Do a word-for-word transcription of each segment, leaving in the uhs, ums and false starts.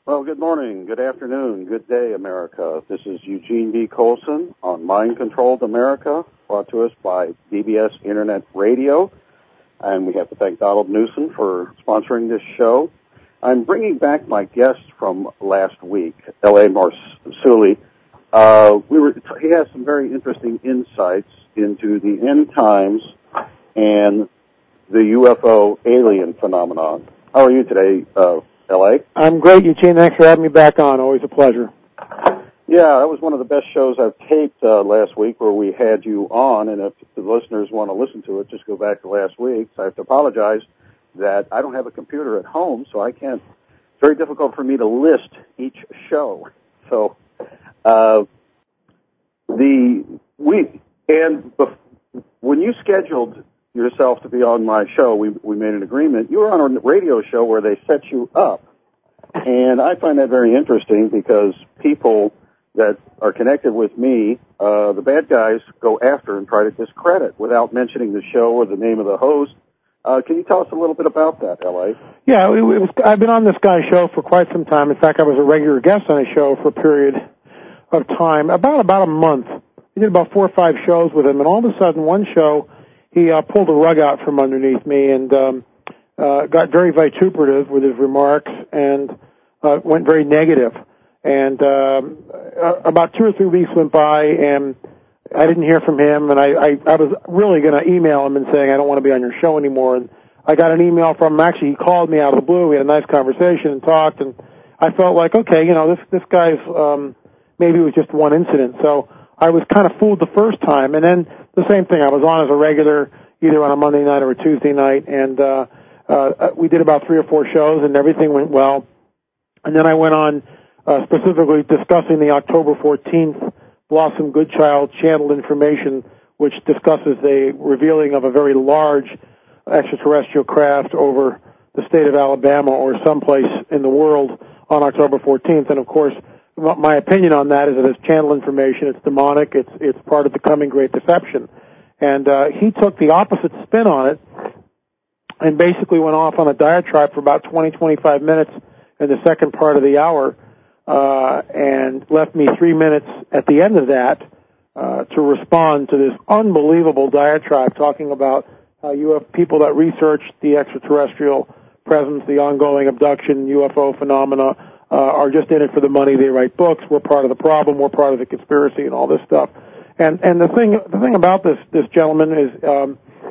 Well, good morning, good afternoon, good day, America. This is Eugene B. Colson on Mind Controlled America, brought to us by D B S Internet Radio. And we have to thank Donald Newsom for sponsoring this show. I'm bringing back my guest from last week, L A. Marzulli. Uh, we were, he has some very interesting insights into the end times and the U F O alien phenomenon. How are you today, uh, L A? I'm great, Eugene. Thanks for having me back on. Always a pleasure. Yeah, that was one of the best shows I've taped uh, last week where we had you on, and if the listeners want to listen to it, just go back to last week. So I have to apologize that I don't have a computer at home, so I can't. It's very difficult for me to list each show. So uh, the we and bef- when you scheduled yourself to be on my show, we we made an agreement. You were on a radio show where they set you up, and I find that very interesting because people that are connected with me, uh, the bad guys go after and try to discredit without mentioning the show or the name of the host. Uh, can you tell us a little bit about that, L A? Yeah, it was, I've been on this guy's show for quite some time. In fact, I was a regular guest on his show for a period of time, about about a month. We did about four or five shows with him, and all of a sudden, one show, he uh, pulled the rug out from underneath me and um, uh, got very vituperative with his remarks and uh, went very negative. And um, uh, about two or three weeks went by, and I didn't hear from him, and I, I, I was really going to email him and saying, I don't want to be on your show anymore. And I got an email from him. Actually, he called me out of the blue. We had a nice conversation and talked, and I felt like, okay, you know, this, this guy's, um, maybe it was just one incident. So I was kind of fooled the first time. And then the same thing. I was on as a regular, either on a Monday night or a Tuesday night, and uh, uh, we did about three or four shows, and everything went well. And then I went on Uh, specifically discussing the October fourteenth Blossom Goodchild channeled information, which discusses the revealing of a very large extraterrestrial craft over the state of Alabama or someplace in the world on October fourteenth. And, of course, my opinion on that is that it's channeled information. It's demonic. It's it's part of the coming Great Deception. And uh, he took the opposite spin on it and basically went off on a diatribe for about twenty, twenty-five minutes in the second part of the hour. Uh, and left me three minutes at the end of that uh, to respond to this unbelievable diatribe talking about how you have people that research the extraterrestrial presence, the ongoing abduction, U F O phenomena, uh, are just in it for the money. They write books. We're part of the problem. We're part of the conspiracy and all this stuff. And and the thing the thing about this this gentleman is um,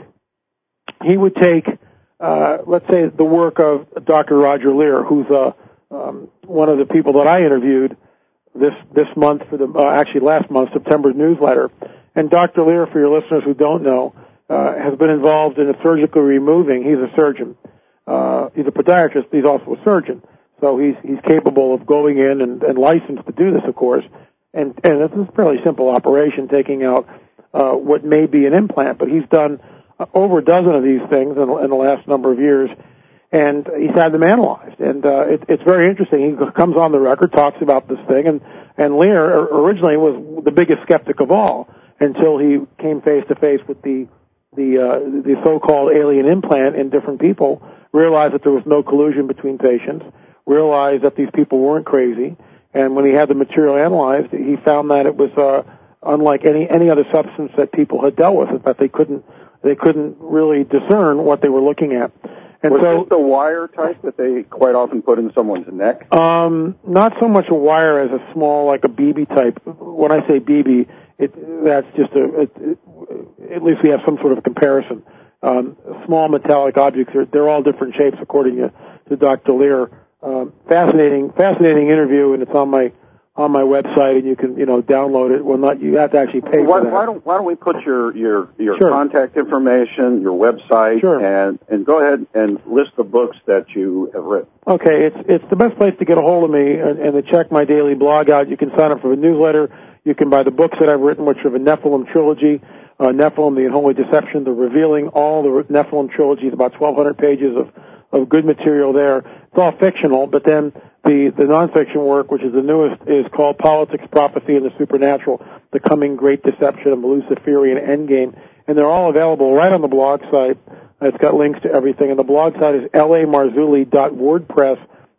he would take uh, let's say the work of Doctor Roger Leir, who's a Um, one of the people that I interviewed this this month for the uh, actually last month, September's newsletter. And Doctor Leir, for your listeners who don't know, uh, has been involved in a surgically removing. He's a surgeon. Uh, he's a podiatrist. He's also a surgeon. So he's he's capable of going in and, and licensed to do this, of course. And and it's a fairly simple operation, taking out uh, what may be an implant. But he's done uh, over a dozen of these things in, in the last number of years. And he's had them analyzed, and uh, it, it's very interesting. He comes on the record, talks about this thing, and and Leir originally was the biggest skeptic of all until he came face to face with the the uh, the so-called alien implant in different people, realized that there was no collusion between patients, realized that these people weren't crazy, and when he had the material analyzed, he found that it was uh, unlike any any other substance that people had dealt with, that they couldn't they couldn't really discern what they were looking at. And was so, this the wire type that they quite often put in someone's neck? Um, not so much a wire as a small, like a B B type. When I say B B, it, that's just a, it, it, at least we have some sort of comparison. Um, small metallic objects, are, they're all different shapes according to, to Doctor Leir. Um, fascinating, fascinating interview, and it's on my on my website, and you can, you know, download it. Well, not you have to actually pay why, for that. Why don't Why don't we put your your your sure. contact information, your website, sure. and and go ahead and list the books that you have written. Okay, it's it's the best place to get a hold of me and, and to check my daily blog out. You can sign up for the newsletter. You can buy the books that I've written, which are the Nephilim trilogy, uh, Nephilim, the Unholy Deception, the Revealing, all the Nephilim trilogies, about twelve hundred pages of of good material there. It's all fictional, but then the the nonfiction work, which is the newest, is called Politics, Prophecy, and the Supernatural: The Coming Great Deception of the Luciferian Endgame, and they're all available right on the blog site. It's got links to everything, and the blog site is l a marzulli dot wordpress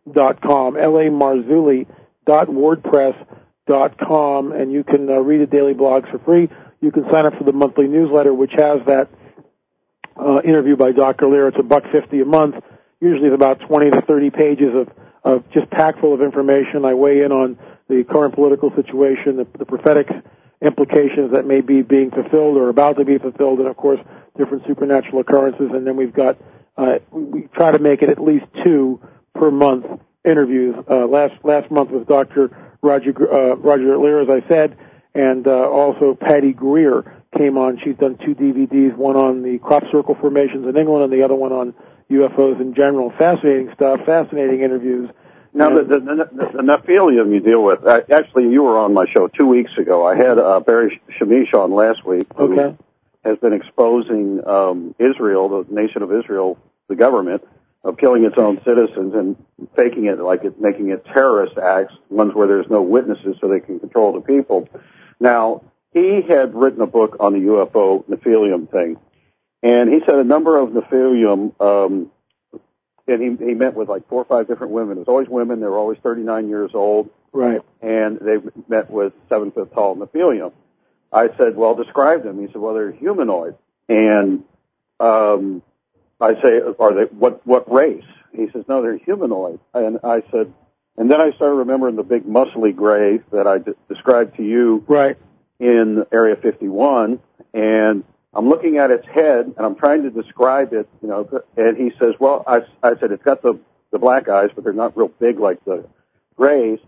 dot com, L A Marzulli dot wordpress dot com, and you can uh, read the daily blogs for free. You can sign up for the monthly newsletter, which has that uh, interview by Doctor Lear. It's a buck fifty a month. Usually it's about twenty to thirty pages of, of just packed full of information. I weigh in on the current political situation, the, the prophetic implications that may be being fulfilled or about to be fulfilled, and of course different supernatural occurrences. And then we've got uh, we, we try to make it at least two per month interviews. Uh, last last month was Doctor Roger uh, Roger Lear, as I said, and uh, also Patty Greer came on. She's done two D V Ds, one on the crop circle formations in England and the other one on U F Os in general. Fascinating stuff, fascinating interviews. Now, the, the, the, the Nephilim you deal with, uh, actually, you were on my show two weeks ago. I had uh, Barry Shamish on last week, who okay. has been exposing um, Israel, the nation of Israel, the government, of killing its own citizens and faking it like it, making it terrorist acts, ones where there's no witnesses so they can control the people. Now, he had written a book on the U F O Nephilim thing, and he said a number of Nephilim, um, and he, he met with like four or five different women. It was always women. They were always thirty-nine years old. Right. And they met with seven-foot tall Nephilim. I said, well, describe them. He said, well, they're humanoid. And um, I say, are they, what, what race? He says, no, they're humanoid. And I said, and then I started remembering the big muscly gray that I d- described to you. Right. In Area fifty-one, and I'm looking at its head, and I'm trying to describe it, you know, and he says, well, I, I said, it's got the, the black eyes, but they're not real big like the grays.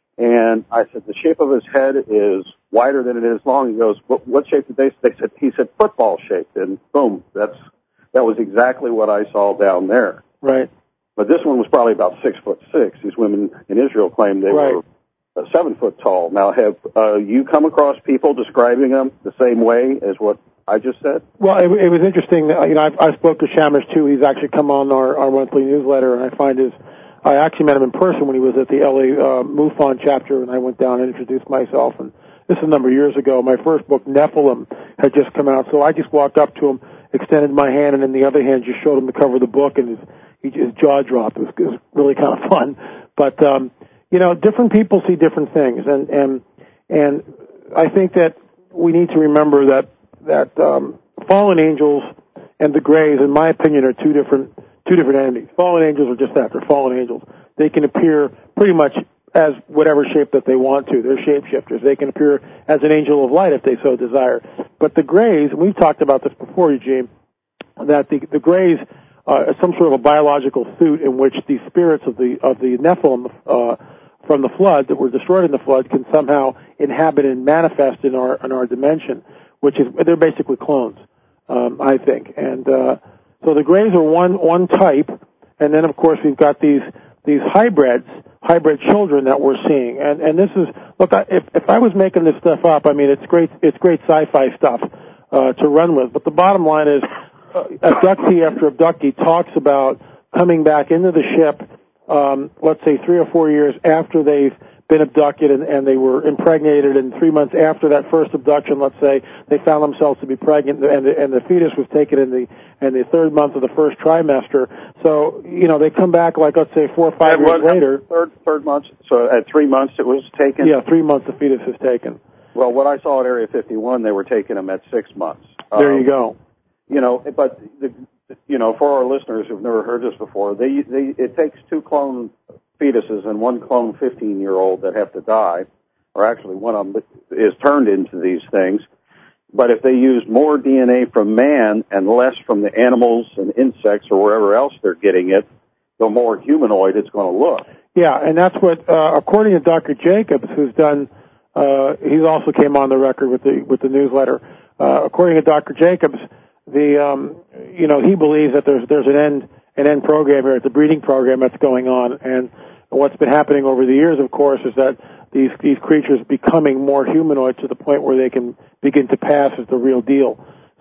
And I said, the shape of his head is wider than it is long. He goes, what, what shape did they, they said, he said, football shaped. And boom, that's, that was exactly what I saw down there. Right. But this one was probably about six foot six. These women in Israel claimed they right. were uh, seven foot tall. Now, have uh, you come across people describing them the same way as what I just said? Well, it, it was interesting. You know, I, I spoke to Shamish too. He's actually come on our, our monthly newsletter, and I find his. I actually met him in person when he was at the L A uh, MUFON chapter, and I went down and introduced myself. And this is a number of years ago. My first book, Nephilim, had just come out, so I just walked up to him, extended my hand, and in the other hand, just showed him the cover of the book, and his, he, his jaw dropped. It was, it was really kind of fun. But um, you know, different people see different things, and and and I think that we need to remember that that um, fallen angels and the Greys, in my opinion, are two different. Two different entities. Fallen angels are just that. They're fallen angels. They can appear pretty much as whatever shape that they want to. They're shapeshifters. They can appear as an angel of light if they so desire. But the Greys, and we've talked about this before, Eugene, that the, the Greys uh, are some sort of a biological suit in which the spirits of the of the Nephilim uh, from the flood that were destroyed in the flood can somehow inhabit and manifest in our in our dimension, which is they're basically clones, um, I think, and. Uh, So the Greys are one one type, and then of course we've got these these hybrids, hybrid children that we're seeing, and and this is look. I, if if I was making this stuff up, I mean it's great it's great sci-fi stuff uh, to run with. But the bottom line is, uh, abductee after abductee talks about coming back into the ship. Um, let's say three or four years after they've been abducted and, and they were impregnated, and three months after that first abduction, let's say, they found themselves to be pregnant, and the, and the fetus was taken in the in the third month of the first trimester. So, you know, they come back like, let's say, four or five and years what, later. Third third month. So at three months it was taken. Yeah, three months the fetus is taken. Well, what I saw at Area fifty-one, they were taking them at six months. There um, you go. You know, but the, you know, for our listeners who've never heard this before, they they it takes two clone fetuses and one clone fifteen-year-old that have to die, or actually one of them is turned into these things. But if they use more D N A from man and less from the animals and insects or wherever else they're getting it, the more humanoid it's going to look. Yeah, and that's what, uh, according to Doctor Jacobs, who's done, uh, he's also came on the record with the with the newsletter. Uh, according to Doctor Jacobs, the um, you know he believes that there's there's an end an end program here, it's a breeding program that's going on, and what's been happening over the years, of course, is that these these creatures becoming more humanoid to the point where they can begin to pass as the real deal.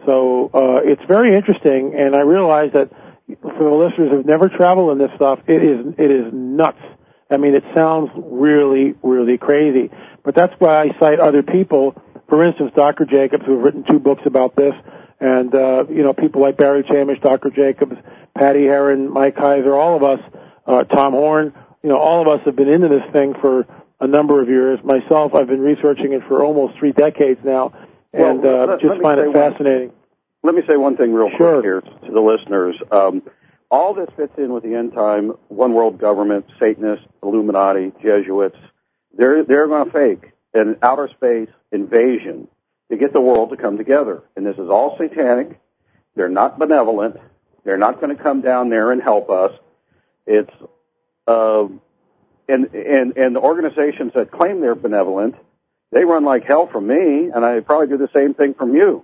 So uh, it's very interesting, and I realize that for the listeners who've never traveled in this stuff, it is it is nuts. I mean, it sounds really, really crazy. But that's why I cite other people, for instance, Doctor Jacobs, who have written two books about this, and, uh, you know, people like Barry Chamish, Doctor Jacobs, Patty Heron, Mike Kaiser, all of us, uh, Tom Horn, you know, all of us have been into this thing for a number of years. Myself, I've been researching it for almost three decades now, and well, uh, let, just let find it fascinating. One, let me say one thing real sure. quick here to the listeners. Um, all this fits in with the end time, one world government, Satanists, Illuminati, Jesuits. They're, they're going to fake an outer space invasion to get the world to come together. And this is all satanic. They're not benevolent. They're not going to come down there and help us. It's, uh, and, and, and the organizations that claim they're benevolent, they run like hell from me, and I probably do the same thing from you.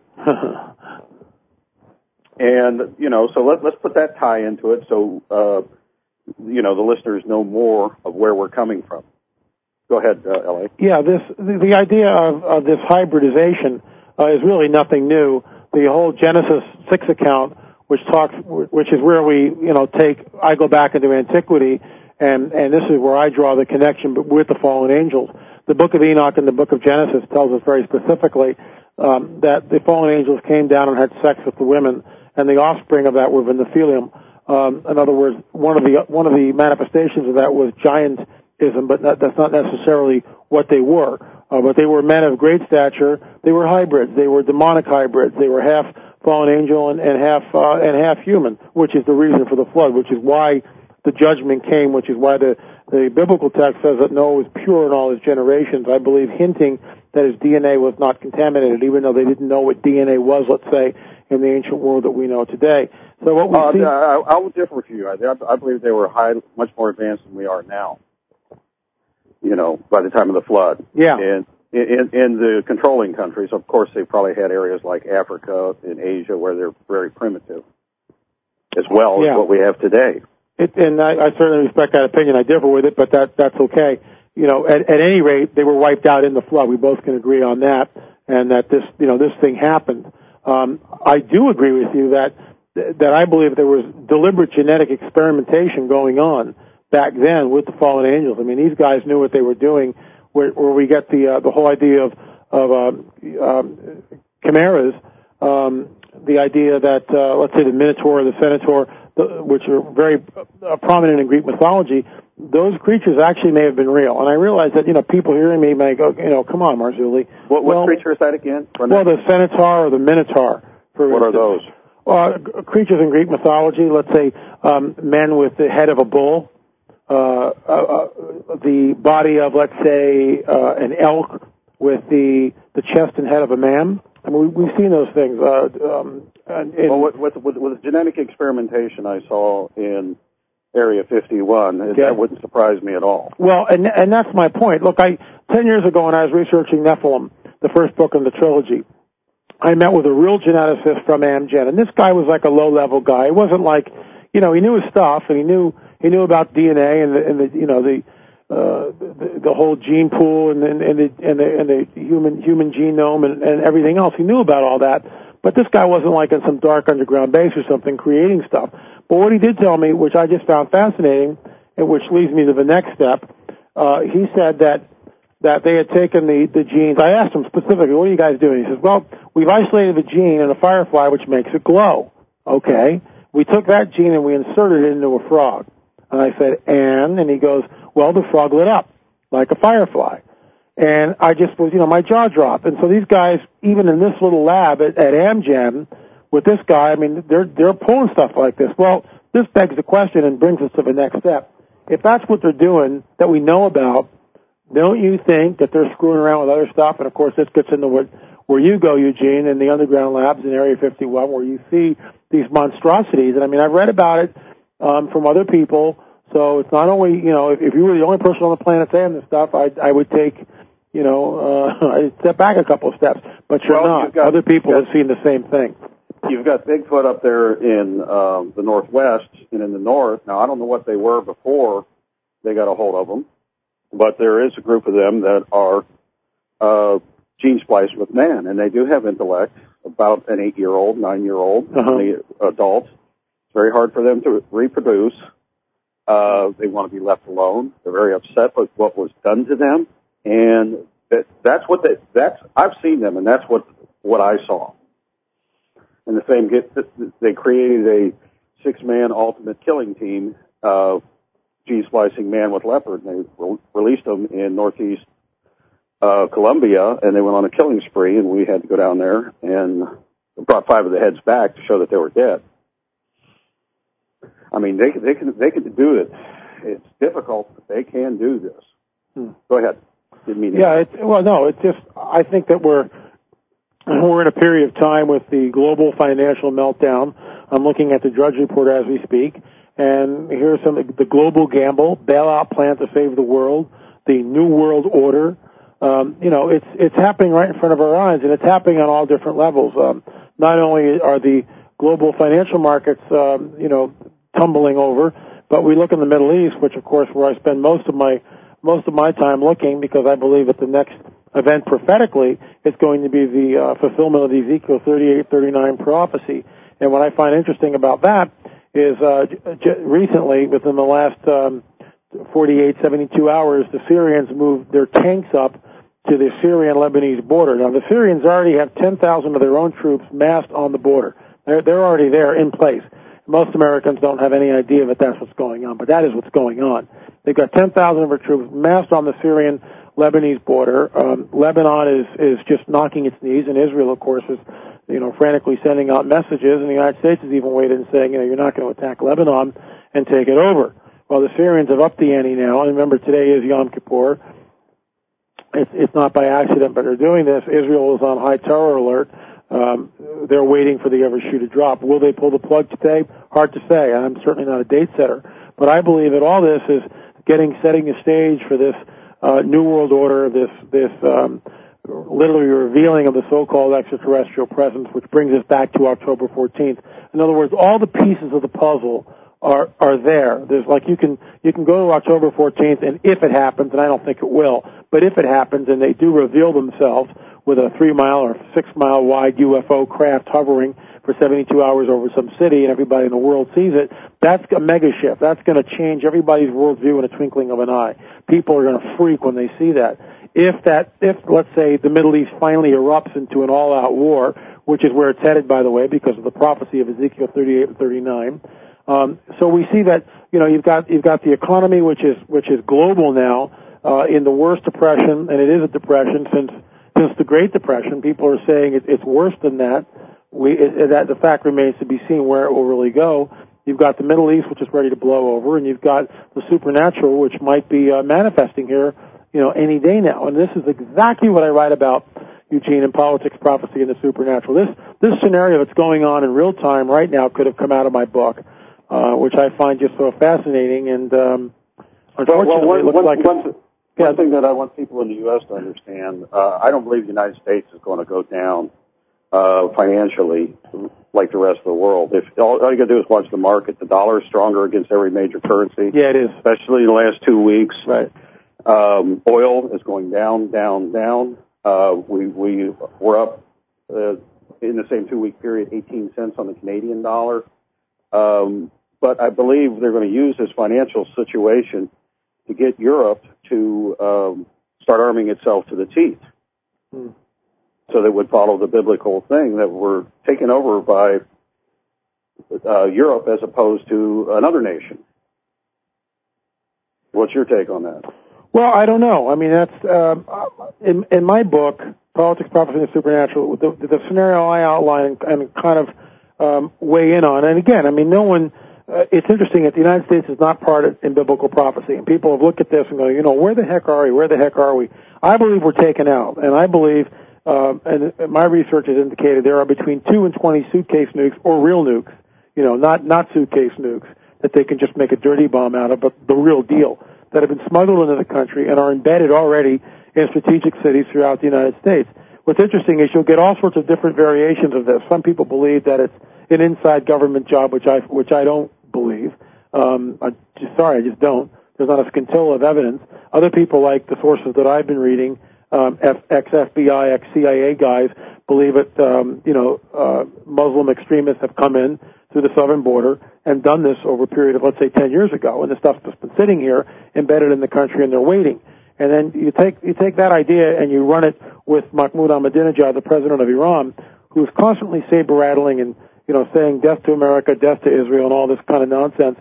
And, you know, so let, let's put that tie into it so, uh, you know, the listeners know more of where we're coming from. Go ahead, uh, L A. Yeah, this the, the idea of, of this hybridization uh, is really nothing new. The whole Genesis six account, which talks, which is where we, you know, take, I go back into antiquity, and, and this is where I draw the connection with the fallen angels. The book of Enoch and the book of Genesis tells us very specifically um, that the fallen angels came down and had sex with the women, and the offspring of that were the Nephilim. Um, in other words, one of the one of the manifestations of that was giantism, but not, that's not necessarily what they were. Uh, but they were men of great stature. They were hybrids. They were demonic hybrids. They were half fallen angel and, and half uh, and half human, which is the reason for the flood, which is why the judgment came, which is why the the biblical text says that Noah was pure in all his generations. I believe hinting that his D N A was not contaminated, even though they didn't know what D N A was, let's say, in the ancient world that we know today. So what we uh, see, I, I will differ with you. I, I believe they were high, much more advanced than we are now. You know, by the time of the flood. Yeah. And in, in the controlling countries, of course, they probably had areas like Africa and Asia where they're very primitive, as well yeah. as what we have today. It, and I, I certainly respect that opinion. I differ with it, but that that's okay. You know, at, at any rate, they were wiped out in the flood. We both can agree on that, and that this, you know, this thing happened. Um, I do agree with you that that I believe there was deliberate genetic experimentation going on back then with the fallen angels. I mean, these guys knew what they were doing. Where, where we get the uh, the whole idea of of um, um, chimeras, um, the idea that uh, let's say the Minotaur or the Centaur, the, which are very uh, prominent in Greek mythology, those creatures actually may have been real. And I realize that, you know, people hearing me may go, you know, come on, Marzulli. What, what well, creature is that again? Well, the Centaur or the Minotaur, for what instance. What are those? Uh, creatures in Greek mythology, let's say um, men with the head of a bull, uh, uh, uh, the body of, let's say, uh, an elk with the the chest and head of a man. I mean, we, we've seen those things. Uh, um, in, well, with, with, with, with genetic experimentation I saw in Area fifty-one, okay. That wouldn't surprise me at all. Well, and and that's my point. Look, I ten years ago when I was researching Nephilim, the first book in the trilogy, I met with a real geneticist from Amgen, and this guy was like a low-level guy. It wasn't like, you know, he knew his stuff, and he knew he knew about D N A and the, and the you know the, uh, the the whole gene pool and and, and the and the and the human human genome and, and everything else. He knew about all that, but this guy wasn't like in some dark underground base or something creating stuff. But what he did tell me, which I just found fascinating, and which leads me to the next step, uh, he said that that they had taken the, the genes. I asked him specifically, what are you guys doing? He says, well, we've isolated the gene in a firefly which makes it glow. Okay. We took that gene and we inserted it into a frog. And I said, and? And he goes, well, the frog lit up like a firefly. And I just was, you know, my jaw dropped. And so these guys, even in this little lab at, at Amgen, with this guy, I mean, they're they're pulling stuff like this. Well, this begs the question and brings us to the next step. If that's what they're doing that we know about, don't you think that they're screwing around with other stuff? And, of course, this gets into what, where you go, Eugene, in the underground labs in Area fifty-one, where you see these monstrosities. And, I mean, I've read about it um, from other people. So it's not only, you know, if, if you were the only person on the planet saying this stuff, I, I would take, you know, uh, I'd step back a couple of steps. But you're well, not. Got, other people got, have seen the same thing. You've got Bigfoot up there in uh, the Northwest and in the North. Now, I don't know what they were before they got a hold of them, but there is a group of them that are uh, gene spliced with man, and they do have intellect, about an eight-year-old, nine-year-old, uh-huh. the adults. It's very hard for them to reproduce. Uh, they want to be left alone. They're very upset with what was done to them, and that, that's what they, that's, I've seen them, and that's what, what I saw. And the same, get, they created a six-man ultimate killing team, uh, G-splicing man with leopard, and they re- released them in northeast uh, Colombia, and they went on a killing spree, and we had to go down there and brought five of the heads back to show that they were dead. I mean, they they can they can do it. It's difficult, but they can do this. Hmm. Go ahead. Didn't mean yeah, it's, well, no, it's just I think that we're we're in a period of time with the global financial meltdown. I'm looking at the Drudge Report as we speak, and here's some the global gamble, bailout plan to save the world, the New World Order. Um, you know, it's it's happening right in front of our eyes, and it's happening on all different levels. Um, not only are the global financial markets, um, you know, tumbling over, but we look in the Middle East, which of course where I spend most of my most of my time looking, because I believe that the next event prophetically is going to be the uh, fulfillment of the Ezekiel thirty-eight thirty-nine prophecy. And what I find interesting about that is uh, j- recently, within the last um, forty-eight, seventy-two hours, the Syrians moved their tanks up to the Syrian-Lebanese border. Now, the Syrians already have ten thousand of their own troops massed on the border. They're, they're already there in place. Most Americans don't have any idea that that's what's going on, but that is what's going on. They've got ten thousand of their troops massed on the Syrian-Lebanese border. Um, Lebanon is, is just knocking its knees, and Israel, of course, is, you know, frantically sending out messages, and the United States has even weighed in saying, you know, you're not going to attack Lebanon and take it over. Well, the Syrians have upped the ante now, and remember, today is Yom Kippur. It's, it's not by accident, but they're doing this. Israel is on high terror alert. Um, they're waiting for the ever shoe to drop. Will they pull the plug today? Hard to say. I'm certainly not a date setter, but I believe that all this is getting, setting the stage for this uh, New World Order, this this um, literally revealing of the so-called extraterrestrial presence, which brings us back to October fourteenth. In other words, all the pieces of the puzzle are are there. There's like you can you can go to October fourteenth, and if it happens, and I don't think it will, but if it happens, and they do reveal themselves with a three-mile or six-mile-wide U F O craft hovering for seventy-two hours over some city, and everybody in the world sees it, that's a mega shift. That's going to change everybody's worldview in a twinkling of an eye. People are going to freak when they see that. If that, if, let's say, the Middle East finally erupts into an all-out war, which is where it's headed, by the way, because of the prophecy of Ezekiel thirty-eight and thirty-nine, um, so we see that, you know, you've got, you've got the economy, which is, which is global now, uh, in the worst depression, and it is a depression since Since the Great Depression. People are saying it, it's worse than that. We, it, that the fact remains to be seen where it will really go. You've got the Middle East, which is ready to blow over, and you've got the supernatural, which might be uh, manifesting here, you know, any day now. And this is exactly what I write about, Eugene, in Politics, Prophecy, and the Supernatural. This this scenario that's going on in real time right now could have come out of my book, uh, which I find just so fascinating. And um, unfortunately, well, well, one, it looks one, like one, it's, One yeah. thing that I want people in the U S to understand, uh, I don't believe the United States is going to go down uh, financially like the rest of the world. If all, all you got to do is watch the market, the dollar is stronger against every major currency. Yeah, it is. Especially in the last two weeks. Right. Um, oil is going down, down, down. Uh, we we we're up uh, in the same two-week period, eighteen cents on the Canadian dollar. Um, but I believe they're going to use this financial situation to get Europe to um, start arming itself to the teeth. Hmm. So that would follow the biblical thing that we're taken over by uh, Europe as opposed to another nation. What's your take on that? Well, I don't know. I mean, that's uh, in, in my book, Politics, Prophecy, and the Supernatural, the, the scenario I outline and, and kind of um, weigh in on. And again, I mean, no one... Uh, it's interesting that the United States is not part of in biblical prophecy, and people have looked at this and go, you know, where the heck are we? Where the heck are we? I believe we're taken out, and I believe, uh, and my research has indicated there are between two and twenty suitcase nukes or real nukes, you know, not not suitcase nukes that they can just make a dirty bomb out of, but the real deal that have been smuggled into the country and are embedded already in strategic cities throughout the United States. What's interesting is you'll get all sorts of different variations of this. Some people believe that it's an inside government job, which I which I don't believe. Um, I just, sorry, I just don't. There's not a scintilla of evidence. Other people, like the sources that I've been reading, um, ex-F B I, ex-C I A guys, believe it. Um, you know, uh, Muslim extremists have come in through the southern border and done this over a period of, let's say, ten years ago, and the stuff's just been sitting here, embedded in the country, and they're waiting. And then you take you take that idea and you run it with Mahmoud Ahmadinejad, the president of Iran, who's constantly saber rattling and, you know, saying death to America, death to Israel, and all this kind of nonsense.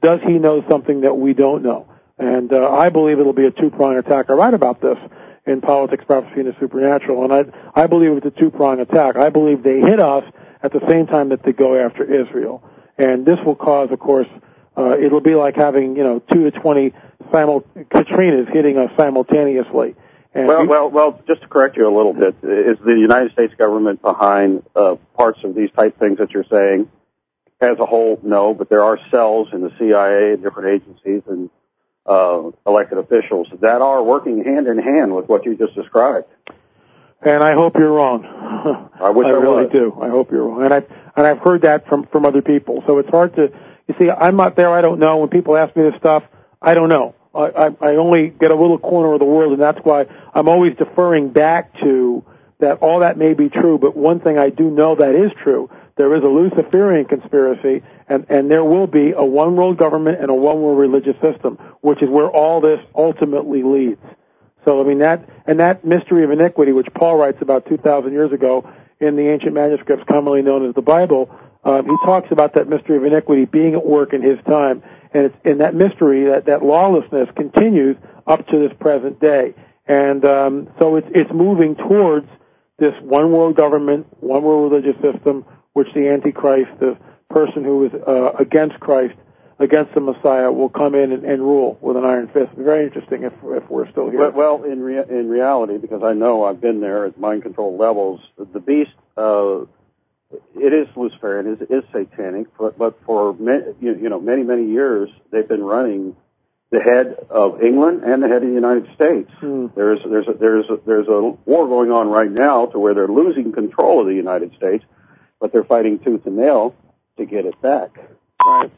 does he know something that we don't know? And uh, I believe it'll be a two-pronged attack. I write about this in Politics, Prophecy, and the Supernatural, and I, I believe it's a two-pronged attack. I believe they hit us at the same time that they go after Israel. And this will cause, of course, uh, it'll be like having, you know, two to twenty simul- Katrinas hitting us simultaneously. And well, we, well, well, just to correct you a little bit, is the United States government behind uh, parts of these type things that you're saying? As a whole, no, but there are cells in the C I A and different agencies and uh, elected officials that are working hand in hand with what you just described. And I hope you're wrong. I wish I, I really was. do. I hope you're wrong. And I and I've heard that from from other people. So it's hard to. You see, I'm not there. I don't know. When people ask me this stuff, I don't know. I I, I only get a little corner of the world, and that's why I'm always deferring back to that. All that may be true, but one thing I do know that is true. There is a Luciferian conspiracy, and, and there will be a one-world government and a one-world religious system, which is where all this ultimately leads. So, I mean, that, and that mystery of iniquity, which Paul writes about two thousand years ago in the ancient manuscripts commonly known as the Bible, um, he talks about that mystery of iniquity being at work in his time. And it's, and that mystery, that, that lawlessness continues up to this present day. And um, so it's, it's moving towards this one-world government, one-world religious system, which the Antichrist, the person who is uh, against Christ, against the Messiah, will come in and, and rule with an iron fist. It's very interesting if, if we're still here. Well, in rea- in reality, because I know I've been there at mind control levels, the beast, uh, it is Luciferian, it is, is satanic, but, but for many, you know, many, many years, they've been running the head of England and the head of the United States. Hmm. There's, there's, a, there's, a, there's a war going on right now to where they're losing control of the United States, but they're fighting tooth and nail to get it back. Right.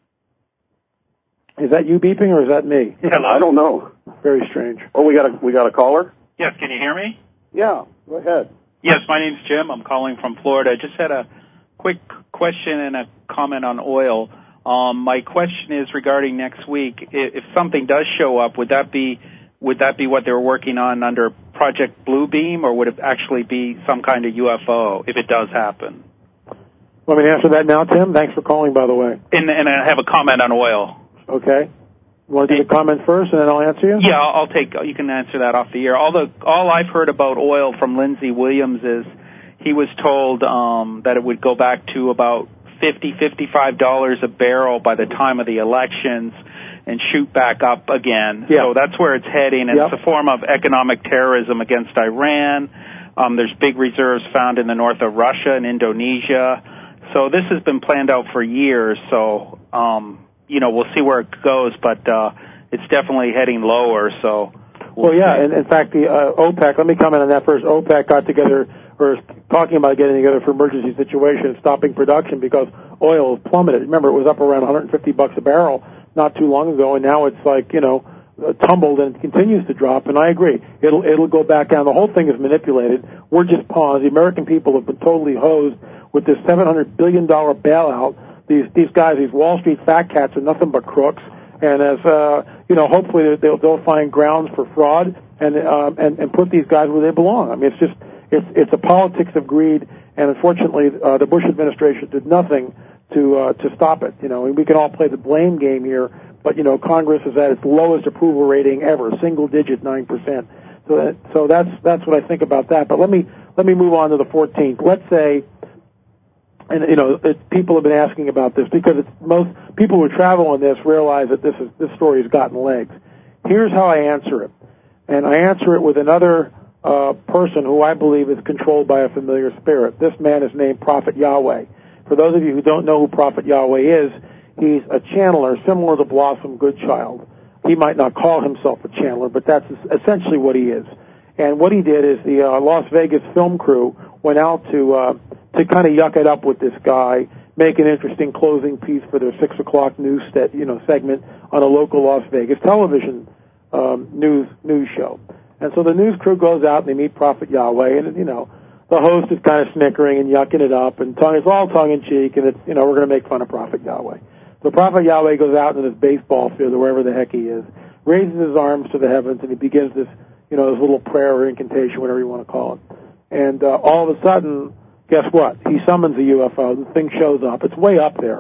Is that you beeping or is that me? Hello? I don't know. Very strange. Oh, we got a we got a caller? Yes, can you hear me? Yeah, go ahead. Yes, my name's Jim. I'm calling from Florida. I just had a quick question and a comment on oil. Um, my question is regarding next week. If something does show up, would that be would that be what they were working on under Project Bluebeam, or would it actually be some kind of U F O if it does happen? Want me to answer that now, Tim? Thanks for calling, by the way. And, and I have a comment on oil. Okay. You want to do the comment first, and then I'll answer you? Yeah, I'll take. You can answer that off the air. All the all I've heard about oil from Lindsey Williams is he was told um, that it would go back to about fifty, fifty-five dollars a barrel by the time of the elections, and shoot back up again. Yeah. So that's where it's heading, and yep. It's a form of economic terrorism against Iran. Um, there's big reserves found in the north of Russia and Indonesia. So this has been planned out for years. So. Um, You know, we'll see where it goes, but uh, it's definitely heading lower. So, we'll, well yeah, and in fact, the uh, OPEC. Let me comment on that first. OPEC got together, or is talking about getting together for emergency situation, stopping production because oil plummeted. Remember, it was up around one hundred fifty bucks a barrel not too long ago, and now it's like you know tumbled and continues to drop. And I agree, it'll it'll go back down. The whole thing is manipulated. We're just pawns. The American people have been totally hosed with this seven hundred billion dollar bailout. These these guys, these Wall Street fat cats, are nothing but crooks. And as uh, you know, hopefully they'll they'll find grounds for fraud and um, and and put these guys where they belong. I mean, it's just it's it's a politics of greed, and unfortunately, uh, the Bush administration did nothing to uh, to stop it. You know, and we can all play the blame game here, but you know, Congress is at its lowest approval rating ever, single digit nine percent. So that, so that's that's what I think about that. But let me let me move on to the fourteenth. Let's say. And you know, it, people have been asking about this because it's, most people who travel on this realize that this is this story has gotten legs. Here's how I answer it, and I answer it with another uh, person who I believe is controlled by a familiar spirit. This man is named Prophet Yahweh. For those of you who don't know who Prophet Yahweh is, he's a channeler similar to Blossom Goodchild. He might not call himself a channeler, but that's essentially what he is. And what he did is the uh, Las Vegas film crew went out to. Uh, to kind of yuck it up with this guy, make an interesting closing piece for their six o'clock news set, you know, segment on a local Las Vegas television um, news news show. And so the news crew goes out and they meet Prophet Yahweh, and you know, the host is kind of snickering and yucking it up, and tongue, it's all tongue in cheek, and it's you know we're going to make fun of Prophet Yahweh. So Prophet Yahweh goes out into this baseball field or wherever the heck he is, raises his arms to the heavens, and he begins this you know this little prayer or incantation, whatever you want to call it. And uh, all of a sudden, guess what? He summons a U F O. The thing shows up. It's way up there.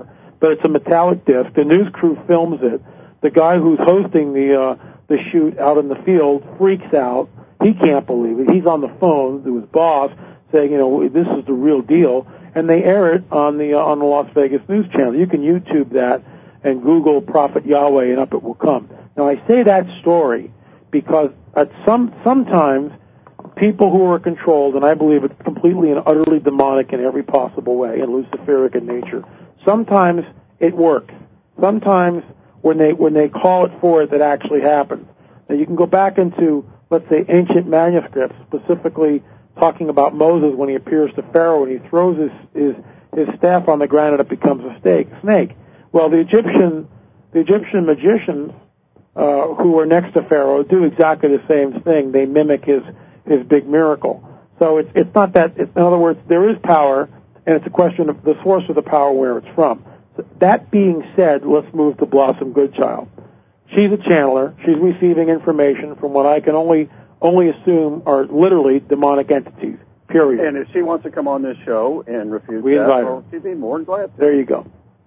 but it's a metallic disc. The news crew films it. The guy who's hosting the uh, the shoot out in the field freaks out. He can't believe it. He's on the phone to his boss saying, you know, this is the real deal. And they air it on the uh, on the Las Vegas News Channel. You can YouTube that and Google Prophet Yahweh, and up it will come. Now, I say that story because at some sometimes people who are controlled, and I believe it's completely and utterly demonic in every possible way and Luciferic in nature, sometimes it works. Sometimes when they when they call it for it, that actually happens. Now, you can go back into, let's say, ancient manuscripts, specifically talking about Moses when he appears to Pharaoh and he throws his his, his staff on the ground and it becomes a snake. Snake. Well, the Egyptian the Egyptian magicians uh, who are next to Pharaoh do exactly the same thing. They mimic his his big miracle. So it's it's not that. It's, in other words, there is power, and it's a question of the source of the power, where it's from. So that being said, let's move to Blossom Goodchild. She's a channeler. She's receiving information from what I can only only assume are literally demonic entities. Period. And if she wants to come on this show and refute we that, invite well, her. she'd be more than glad to. There you go.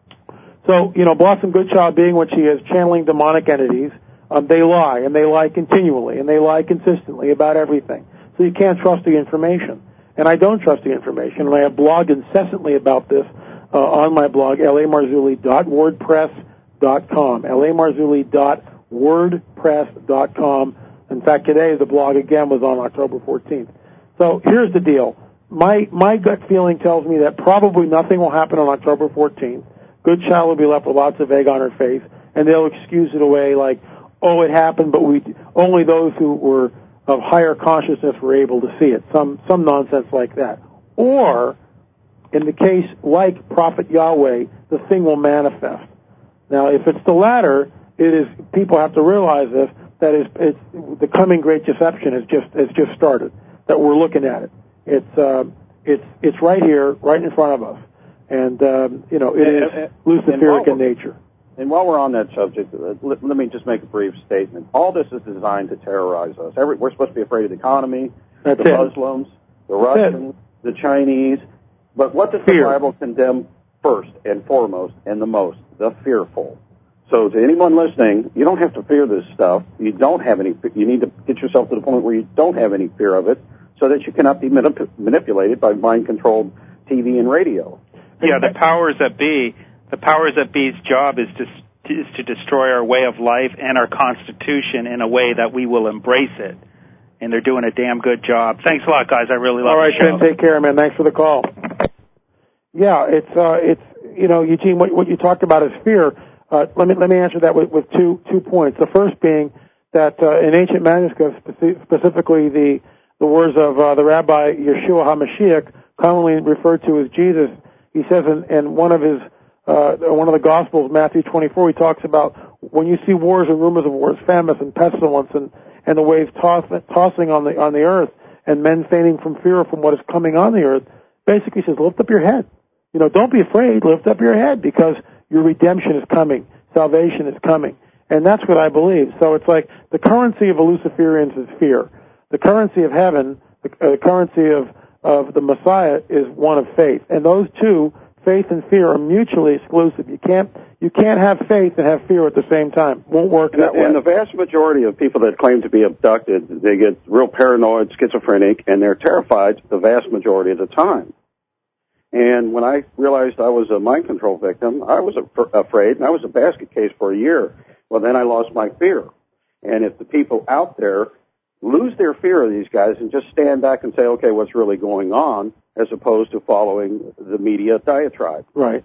So, you know, Blossom Goodchild being what she is, channeling demonic entities, um, they lie, and they lie continually, and they lie consistently about everything. So you can't trust the information. And I don't trust the information, and I have blogged incessantly about this uh, on my blog, L A Marzulli dot wordpress dot com, L A Marzulli dot wordpress dot com. In fact, today the blog again was on October fourteenth. So here's the deal. My my gut feeling tells me that probably nothing will happen on October fourteenth. Goodchild will be left with lots of egg on her face, and they'll excuse it away like, oh, it happened, but we only those who were of higher consciousness were able to see it. Some some nonsense like that. Or, in the case like Prophet Yahweh, the thing will manifest. Now, if it's the latter, it is people have to realize this, that is, it's, the coming great deception has just has just started. That we're looking at it. It's uh, it's it's right here, right in front of us, and um, you know it and, is and, Luciferic in nature. And while we're on that subject, let, let me just make a brief statement. All this is designed to terrorize us. Every, we're supposed to be afraid of the economy, That's the it. Muslims, the That's Russians, it. the Chinese. But what does Fear. the Bible condemn first and foremost and the most? The fearful. So to anyone listening, you don't have to fear this stuff. You don't have any. You need to get yourself to the point where you don't have any fear of it, so that you cannot be manip- manipulated by mind-controlled T V and radio. Yeah, the powers that be, the powers that be's job is to is to destroy our way of life and our Constitution in a way that we will embrace it. And they're doing a damn good job. Thanks a lot, guys. I really love All right, the show. Tim, take care, man. Thanks for the call. Yeah, it's uh, it's you know, Eugene, what what you talked about is fear. Uh, let me let me answer that with, with two two points. The first being that uh, in ancient manuscripts, specifically the the words of uh, the Rabbi Yeshua HaMashiach, commonly referred to as Jesus, he says in, in one of his uh, one of the Gospels, Matthew twenty-four, he talks about when you see wars and rumors of wars, famine and pestilence, and and the waves toss, tossing on the on the earth, and men fainting from fear from what is coming on the earth. Basically, he says, lift up your head. You know, don't be afraid. Lift up your head because your redemption is coming. Salvation is coming. And that's what I believe. So it's like the currency of the Luciferians is fear. The currency of heaven, the uh, currency of, of the Messiah is one of faith. And those two, faith and fear, are mutually exclusive. You can't you can't have faith and have fear at the same time. Won't work and, that way. And the vast majority of people that claim to be abducted, they get real paranoid, schizophrenic, and they're terrified the vast majority of the time. And when I realized I was a mind control victim, I was af- afraid, and I was a basket case for a year. Well, then I lost my fear. And if the people out there lose their fear of these guys and just stand back and say, okay, what's really going on, as opposed to following the media diatribe. Right.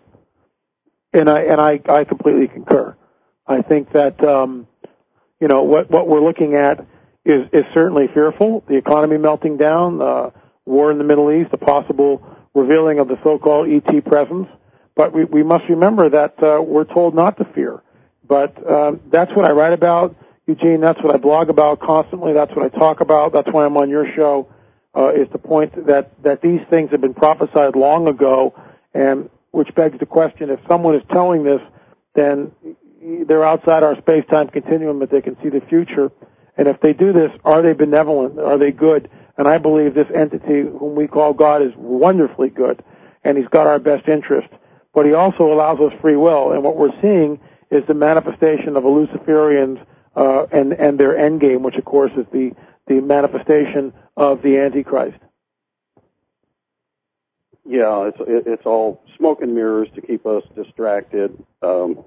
And I and I, I completely concur. I think that um, you know what what we're looking at is is certainly fearful. The economy melting down, uh, war in the Middle East, the possible revealing of the so-called E T presence. But we we must remember that uh, we're told not to fear. But um, that's what I write about, Eugene. That's what I blog about constantly. That's what I talk about. That's why I'm on your show. Uh, is the point that that these things have been prophesied long ago, and which begs the question: if someone is telling this, then they're outside our space-time continuum, but they can see the future. And if they do this, are they benevolent? Are they good? And I believe this entity, whom we call God, is wonderfully good, and He's got our best interest. but he also allows us free will. And what we're seeing is the manifestation of a Luciferians uh, and, and their end game, which, of course, is the, the manifestation of the Antichrist. Yeah, it's it's all smoke and mirrors to keep us distracted. Um,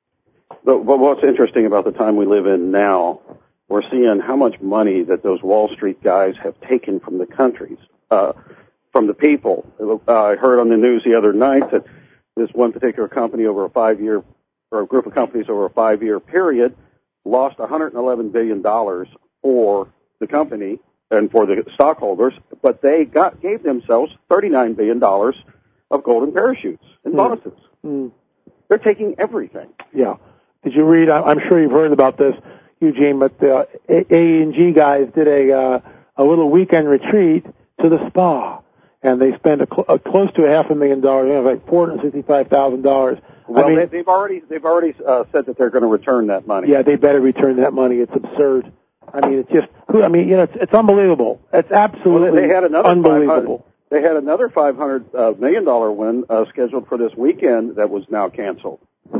but, but what's interesting about the time we live in now, we're seeing how much money that those Wall Street guys have taken from the countries, uh, from the people. Uh, I heard on the news the other night that this one particular company over a five-year, or a group of companies over a five-year period, lost one hundred eleven billion dollars for the company and for the stockholders, but they got gave themselves thirty-nine billion dollars of golden parachutes and bonuses. Mm. They're taking everything. Yeah. Did you read, I'm sure you've heard about this, Eugene, but the A and G guys did a uh, a little weekend retreat to the spa, and they spent a, cl- a close to a half a million dollars, you know, like four hundred sixty-five thousand dollars. Well, I mean, they, they've already they've already uh, said that they're going to return that money. Yeah, they better return that money. It's absurd. I mean, it's just, I mean, you know, it's, it's unbelievable. It's absolutely well, they had another unbelievable. They had another five hundred million dollars win uh, scheduled for this weekend that was now canceled.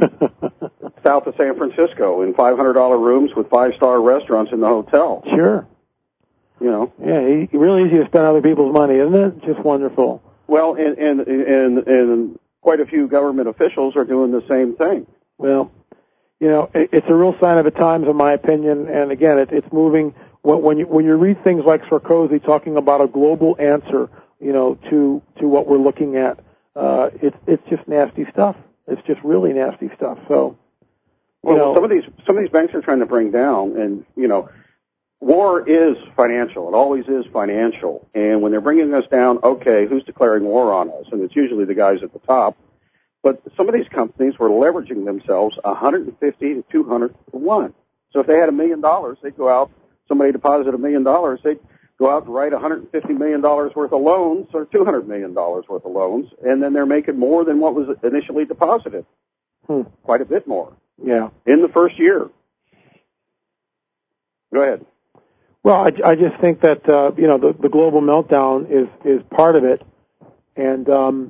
South of San Francisco in five hundred dollars rooms with five-star restaurants in the hotel. Sure. You know. Yeah, he, really easy to spend other people's money, isn't it? Just wonderful. Well, and, and, and, and quite a few government officials are doing the same thing. Well, you know, it, it's a real sign of the times, in my opinion. And again, it, it's moving. When, when you when you read things like Sarkozy talking about a global answer, you know, to to what we're looking at, uh, it's it's just nasty stuff. It's just really nasty stuff. So, you well, know, some of these some of these banks are trying to bring down, and you know, war is financial. It always is financial. And when they're bringing us down, okay, who's declaring war on us? And it's usually the guys at the top. But some of these companies were leveraging themselves one hundred fifty to two hundred to one. So if they had a million dollars, they'd go out, somebody deposited a million dollars, they'd go out and write one hundred fifty million dollars worth of loans or two hundred million dollars worth of loans, and then they're making more than what was initially deposited. Hmm. Quite a bit more. Yeah. In the first year. Go ahead. Well, I, I just think that, uh, you know, the, the global meltdown is, is part of it. And, um,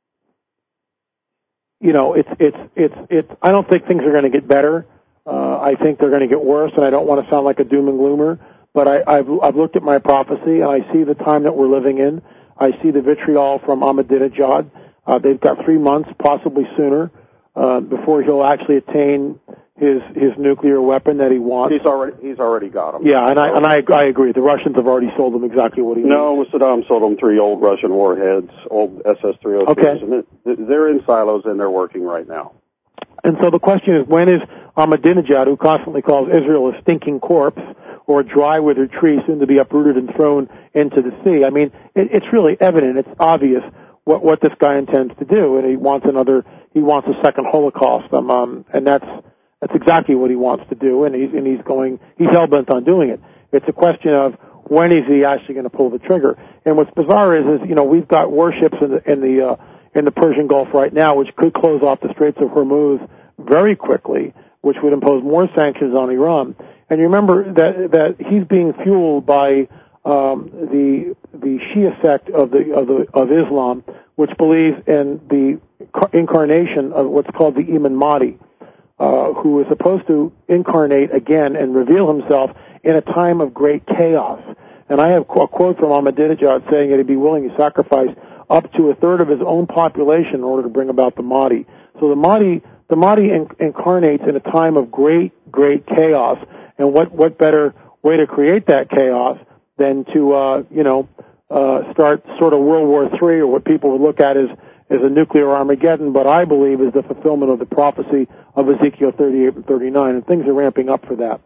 you know, it's, it's, it's, it's, I don't think things are going to get better. Uh, I think they're going to get worse, and I don't want to sound like a doom and gloomer, but I, I've, I've looked at my prophecy, and I see the time that we're living in. I see the vitriol from Ahmadinejad. Uh, they've got three months, possibly sooner, uh, before he'll actually attain his, his nuclear weapon that he wants. He's already, he's already got them. Yeah, and I, and I, I agree. The Russians have already sold him exactly what he no, wants. No, Saddam sold them three old Russian warheads, old S S three oh twos. Okay. And it, they're in silos, and they're working right now. And so the question is, when is Ahmadinejad, who constantly calls Israel a stinking corpse or a dry withered tree soon to be uprooted and thrown into the sea? I mean, it, it's really evident, it's obvious what, what this guy intends to do, and he wants another, he wants a second Holocaust, um, um, and that's that's exactly what he wants to do, and he's and he's going, he's hell bent on doing it. It's a question of when is he actually going to pull the trigger? And what's bizarre is, is you know, we've got warships in the in the uh, in the Persian Gulf right now, which could close off the Straits of Hormuz very quickly, which would impose more sanctions on Iran. And you remember that that he's being fueled by um, the the Shia sect of the of the of Islam, which believes in the incarnation of what's called the Imam Mahdi, uh, who is supposed to incarnate again and reveal himself in a time of great chaos. And I have a quote from Ahmadinejad saying that he'd be willing to sacrifice up to a third of his own population in order to bring about the Mahdi. So the Mahdi, the Mahdi in, incarnates in a time of great, great chaos. And what, what better way to create that chaos than to, uh, you know, uh, start sort of World War Three, or what people would look at as, as a nuclear Armageddon, but I believe is the fulfillment of the prophecy of Ezekiel thirty-eight and thirty-nine, and things are ramping up for that.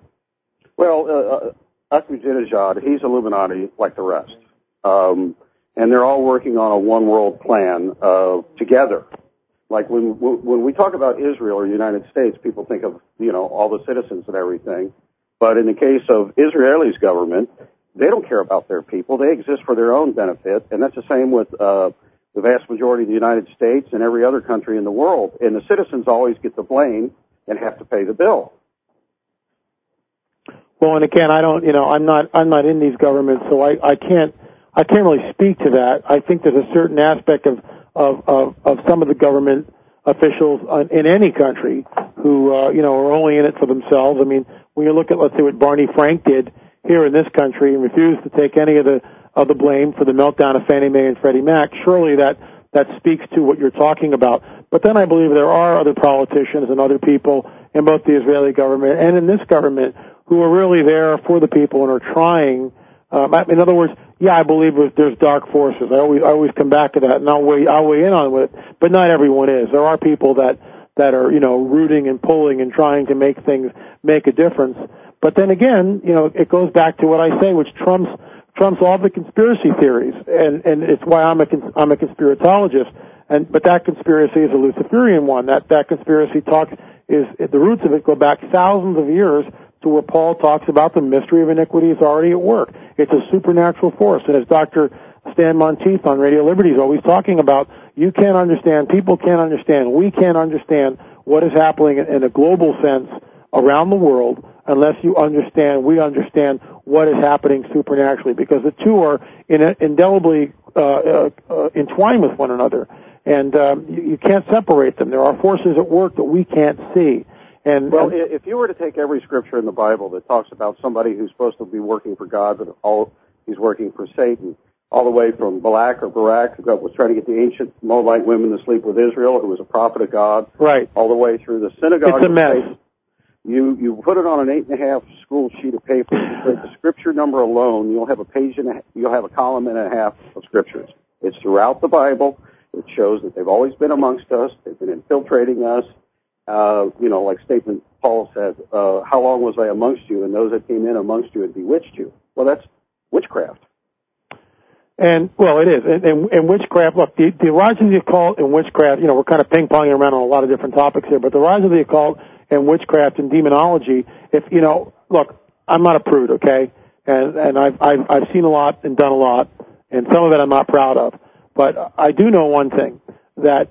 Well, uh, Ahmadinejad, he's Illuminati like the rest. Um, and they're all working on a one world plan, uh, together. Like when, when we talk about Israel or the United States, people think of, you know, all the citizens and everything. But in the case of Israel's government, they don't care about their people. They exist for their own benefit. And that's the same with, uh, the vast majority of the United States and every other country in the world. And the citizens always get the blame and have to pay the bill. Well, and again, I don't, you know, I'm not, I'm not in these governments, so I, I can't, I can't really speak to that. I think there's a certain aspect of, of, of, of some of the government, officials in any country who, uh, you know, are only in it for themselves. I mean, when you look at, let's say, what Barney Frank did here in this country and refused to take any of the of the blame for the meltdown of Fannie Mae and Freddie Mac, surely that that speaks to what you're talking about. But then I believe there are other politicians and other people in both the Israeli government and in this government who are really there for the people and are trying. Um, in other words, yeah, I believe there's dark forces. I always I always come back to that, and I'll weigh I'll weigh in on it. But not everyone is. There are people that that are, you know, rooting and pulling and trying to make things make a difference. But then again, you know, it goes back to what I say, which trumps trumps all the conspiracy theories, and and it's why I'm a I'm a conspiratologist. And but that conspiracy is a Luciferian one. That that conspiracy talks is the roots of it go back thousands of years to where Paul talks about the mystery of iniquity is already at work. It's a supernatural force, and as Doctor Stan Monteith on Radio Liberty is always talking about, you can't understand, people can't understand, we can't understand what is happening in a global sense around the world unless you understand, we understand what is happening supernaturally, because the two are in, indelibly uh, uh, uh, entwined with one another, and um, you, you can't separate them. There are forces at work that we can't see. And, well, and, if you were to take every scripture in the Bible that talks about somebody who's supposed to be working for God, but all he's working for Satan, all the way from Balak or Barak, who was trying to get the ancient Moabite women to sleep with Israel, who was a prophet of God, right, all the way through the synagogue. It's a mess. Satan. You you put it on an eight and a half school sheet of paper. You take the scripture number alone, you'll have a page and a, you'll have a column and a half of scriptures. It's throughout the Bible. It shows that they've always been amongst us. They've been infiltrating us. Uh, you know, like statement Paul said, uh, how long was I amongst you? And those that came in amongst you had bewitched you. Well, that's witchcraft. And, well, it is. And, and, and witchcraft, look, the, the rise of the occult and witchcraft, you know, we're kind of ping-ponging around on a lot of different topics here, but the rise of the occult and witchcraft and demonology, if, you know, look, I'm not a prude, okay? And, and I've, I've, I've seen a lot and done a lot, and some of it I'm not proud of. But I do know one thing, that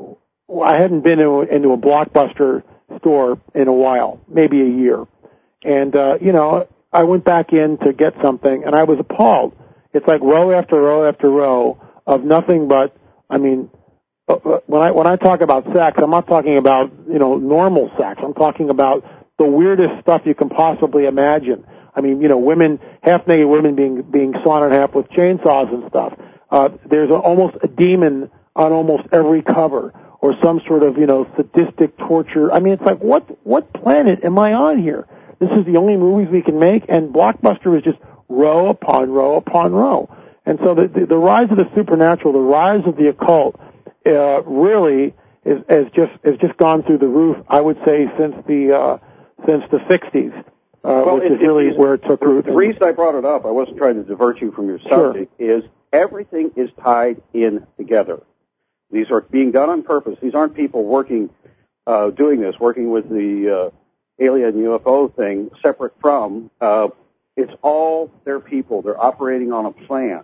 I hadn't been into, into a Blockbuster store in a while, maybe a year. And, uh, you know, I went back in to get something, and I was appalled. It's like row after row after row of nothing but, I mean, when I when I talk about sex, I'm not talking about, you know, normal sex. I'm talking about the weirdest stuff you can possibly imagine. I mean, you know, women, half-naked women being being sawn in half with chainsaws and stuff. Uh, there's a, almost a demon on almost every cover, or some sort of, you know, sadistic torture. I mean, it's like, what what planet am I on here? This is the only movies we can make, and Blockbuster is just row upon row upon row. And so the, the, the rise of the supernatural, the rise of the occult, uh, really is, has just has just gone through the roof, I would say, since the uh, since the sixties, uh, well, which it, is really it, where it took root. The reason I brought it up, I wasn't trying to divert you from your subject, sure. is everything is tied in together. These are being done on purpose. These aren't people working, uh, doing this, working with the uh, alien U F O thing separate from. Uh, it's all their people. They're operating on a plan.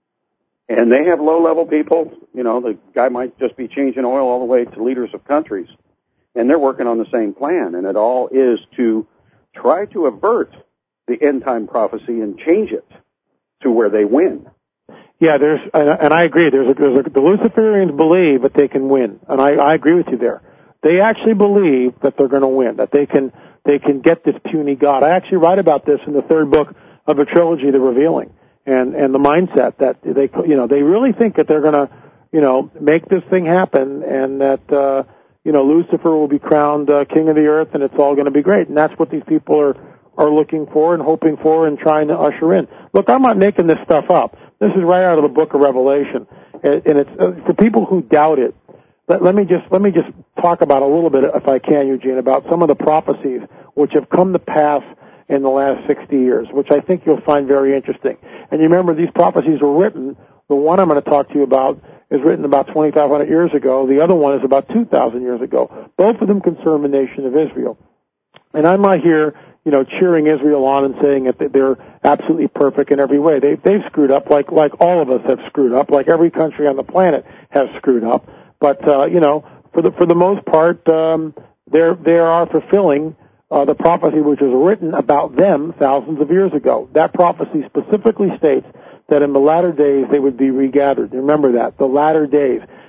And they have low-level people. You know, the guy might just be changing oil all the way to leaders of countries. And they're working on the same plan. And it all is to try to avert the end-time prophecy and change it to where they win. Yeah, there's, and I agree. There's, a, there's a, the Luciferians believe that they can win, and I, I agree with you there. They actually believe that they're going to win, that they can, they can get this puny God. I actually write about this in the third book of a trilogy, The Revealing, and and the mindset that they, you know, they really think that they're going to, you know, make this thing happen, and that, uh, you know, Lucifer will be crowned uh, king of the earth, and it's all going to be great. And that's what these people are are looking for and hoping for and trying to usher in. Look, I'm not making this stuff up. This is right out of the book of Revelation, and it's uh, for people who doubt it. Let, let me just let me just talk about a little bit, if I can, Eugene, about some of the prophecies which have come to pass in the last sixty years, which I think you'll find very interesting. And you remember, these prophecies were written. The one I'm going to talk to you about is written about twenty-five hundred years ago. The other one is about two thousand years ago. Both of them concern the nation of Israel. And I'm not here, you know, cheering Israel on and saying that they're absolutely perfect in every way. They, they've screwed up, like like all of us have screwed up, like every country on the planet has screwed up. But uh, you know, for the for the most part, um, they're they are fulfilling uh, the prophecy which was written about them thousands of years ago. That prophecy specifically states that in the latter days they would be regathered. Remember that, the latter days.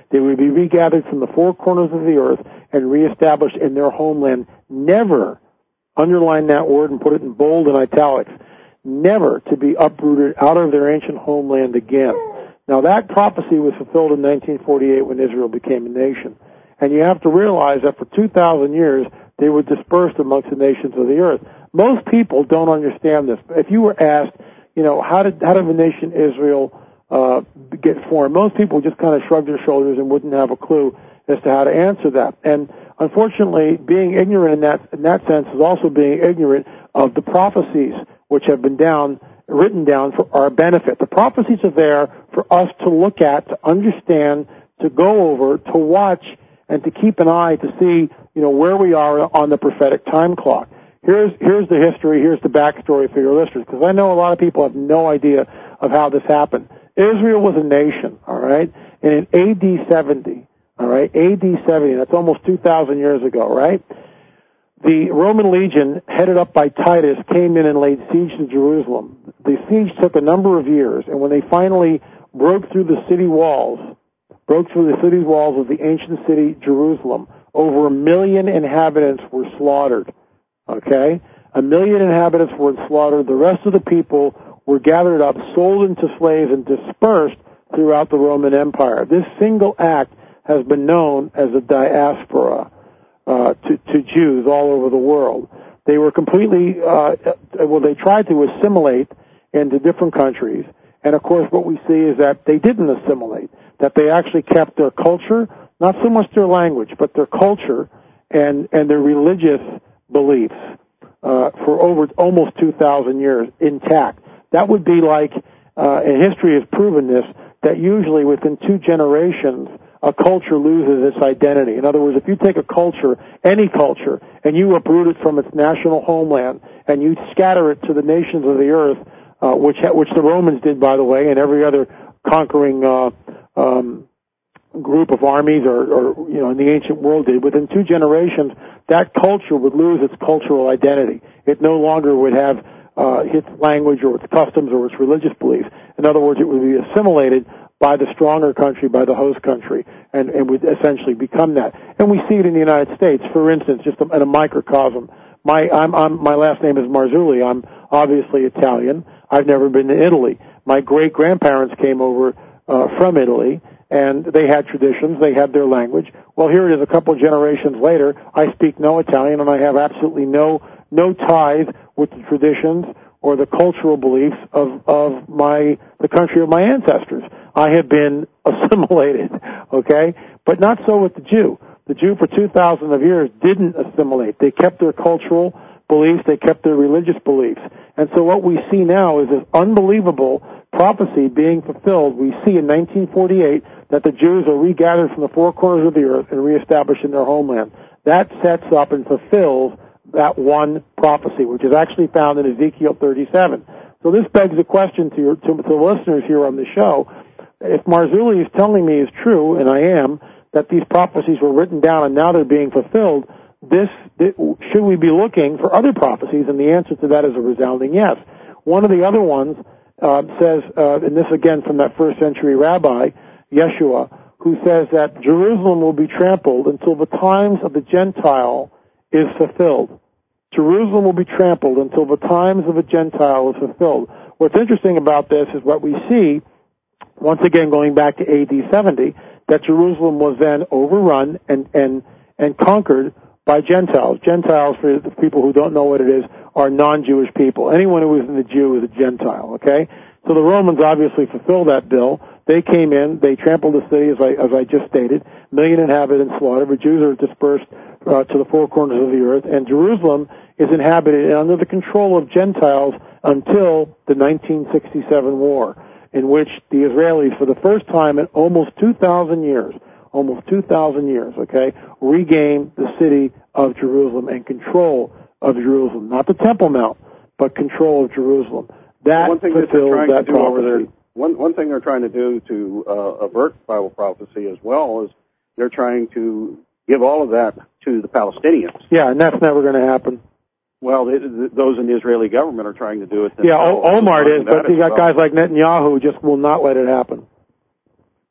They would be regathered from the four corners of the earth and reestablished in their homeland. Never, underline that word and put it in bold and italics, never to be uprooted out of their ancient homeland again. Now, that prophecy was fulfilled in nineteen forty-eight when Israel became a nation. And you have to realize that for two thousand years, they were dispersed amongst the nations of the earth. Most people don't understand this. If you were asked, you know, how did, how did the nation Israel uh, get formed? Most people just kind of shrug their shoulders and wouldn't have a clue as to how to answer that. And unfortunately, being ignorant in that, in that sense is also being ignorant of the prophecies which have been down, written down for our benefit. The prophecies are there for us to look at, to understand, to go over, to watch, and to keep an eye to see, you know, where we are on the prophetic time clock. Here's, here's the history, here's the backstory for your listeners, because I know a lot of people have no idea of how this happened. Israel was a nation, all right, and in A D seventy, all right, A D seventy, that's almost two thousand years ago, right? The Roman legion, headed up by Titus, came in and laid siege to Jerusalem. The siege took a number of years, and when they finally broke through the city walls, broke through the city walls of the ancient city, Jerusalem, over a million inhabitants were slaughtered, okay? A million inhabitants were slaughtered. The rest of the people were gathered up, sold into slaves, and dispersed throughout the Roman Empire. This single act has been known as a diaspora uh, to, to Jews all over the world. They were completely, uh, well, they tried to assimilate into different countries, and of course what we see is that they didn't assimilate, that they actually kept their culture, not so much their language, but their culture and, and their religious beliefs uh, for over almost two thousand years intact. That would be like, uh, and history has proven this, that usually within two generations, a culture loses its identity. In other words, if you take a culture, any culture, and you uproot it from its national homeland, and you scatter it to the nations of the earth, uh, which which the Romans did, by the way, and every other conquering uh, um, group of armies, or, or you know, in the ancient world did, within two generations, that culture would lose its cultural identity. It no longer would have uh, its language or its customs or its religious beliefs. In other words, it would be assimilated by the stronger country, by the host country, and, and would essentially become that. And we see it in the United States, for instance, just in a microcosm. My, I'm, I'm, my last name is Marzulli. I'm obviously Italian. I've never been to Italy. My great-grandparents came over uh, from Italy, and they had traditions. They had their language. Well, here it is a couple of generations later. I speak no Italian, and I have absolutely no no ties with the traditions or the cultural beliefs of, of my the country of my ancestors. I have been assimilated, okay? But not so with the Jew. The Jew for two thousand of years didn't assimilate. They kept their cultural beliefs. They kept their religious beliefs. And so what we see now is this unbelievable prophecy being fulfilled. We see in nineteen forty-eight that the Jews are regathered from the four corners of the earth and reestablished in their homeland. That sets up and fulfills that one prophecy, which is actually found in Ezekiel thirty-seven. So this begs the question to, your, to, to the listeners here on the show. If Marzulli is telling me is true, and I am, that these prophecies were written down and now they're being fulfilled, this, this should we be looking for other prophecies? And the answer to that is a resounding yes. One of the other ones uh, says, uh, and this again from that first century rabbi, Yeshua, who says that Jerusalem will be trampled until the times of the Gentile is fulfilled. Jerusalem will be trampled until the times of a Gentile is fulfilled. What's interesting about this is what we see, once again going back to A D seventy, that Jerusalem was then overrun and, and, and conquered by Gentiles. Gentiles, for the people who don't know what it is, are non-Jewish people. Anyone who isn't a Jew is a Gentile, okay? So the Romans obviously fulfilled that bill. They came in, they trampled the city, as I, as I just stated, million inhabitants slaughtered. The Jews are dispersed uh, to the four corners of the earth, and Jerusalem is inhabited under the control of Gentiles until the nineteen sixty-seven war, in which the Israelis, for the first time in almost two thousand years, almost two thousand years, okay, regained the city of Jerusalem and control of Jerusalem. Not the Temple Mount, but control of Jerusalem. That one thing that they're trying that to do over there, one, one thing they're trying to do to uh, avert Bible prophecy as well is they're trying to give all of that to the Palestinians. Yeah, and that's never going to happen. Well, they, those in the Israeli government are trying to do it. Yeah, o- Omar is, but you got well. guys like Netanyahu who just will not let it happen.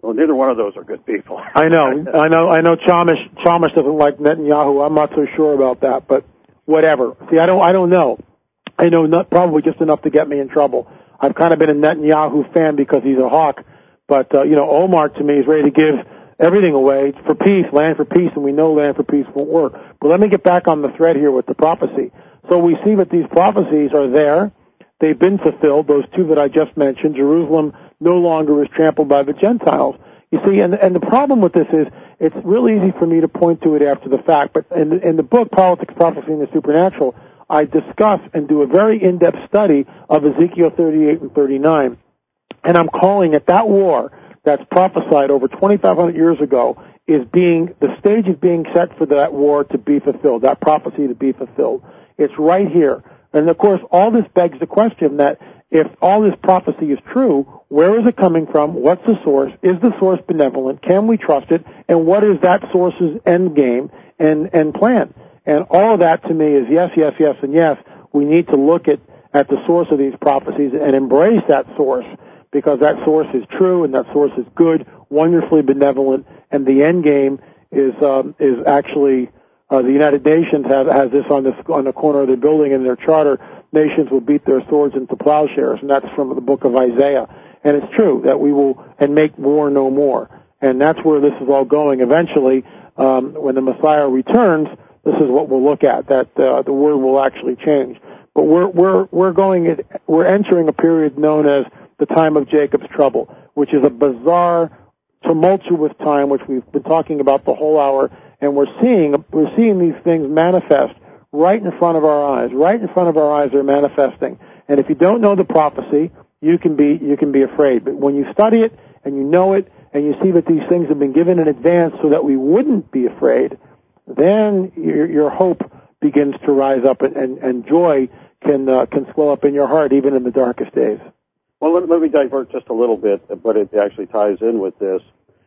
Well, neither one of those are good people. I know, I know, I know. Chalmers, Chalmers doesn't like Netanyahu. I'm not so sure about that, but whatever. See, I don't, I don't know. I know not probably just enough to get me in trouble. I've kind of been a Netanyahu fan because he's a hawk, but uh, you know, Omar to me is ready to give everything away for peace, land for peace, and we know land for peace won't work. But let me get back on the thread here with the prophecy. So we see that these prophecies are there. They've been fulfilled, those two that I just mentioned. Jerusalem no longer is trampled by the Gentiles. You see, and, and the problem with this is it's real easy for me to point to it after the fact, but in the, in the book, Politics, Prophecy, and the Supernatural, I discuss and do a very in-depth study of Ezekiel thirty-eight and thirty-nine. And I'm calling it that war that's prophesied over twenty-five hundred years ago is being, the stage is being set for that war to be fulfilled, that prophecy to be fulfilled. It's right here. And of course, all this begs the question that if all this prophecy is true, where is it coming from? What's the source? Is the source benevolent? Can we trust it? And what is that source's end game and, and plan? And all of that to me is yes, yes, yes, and yes. We need to look at, at the source of these prophecies and embrace that source because that source is true and that source is good, wonderfully benevolent, and the end game is um, is actually uh, the United Nations has, has this on this on the corner of their building in their charter. Nations will beat their swords into plowshares, and that's from the book of Isaiah. And it's true that we will and make war no more, and that's where this is all going. Eventually, um, when the Messiah returns, this is what we'll look at. That uh, the world will actually change. But we're we're we're going we're entering a period known as the time of Jacob's trouble, which is a bizarre, tumultuous time, which we've been talking about the whole hour, and we're seeing we're seeing these things manifest right in front of our eyes. Right in front of our eyes, they're manifesting. And if you don't know the prophecy, you can be you can be afraid. But when you study it and you know it, and you see that these things have been given in advance so that we wouldn't be afraid, then your, your hope begins to rise up, and, and, and joy can uh, can swell up in your heart even in the darkest days. Well, let, let me divert just a little bit, but it actually ties in with this.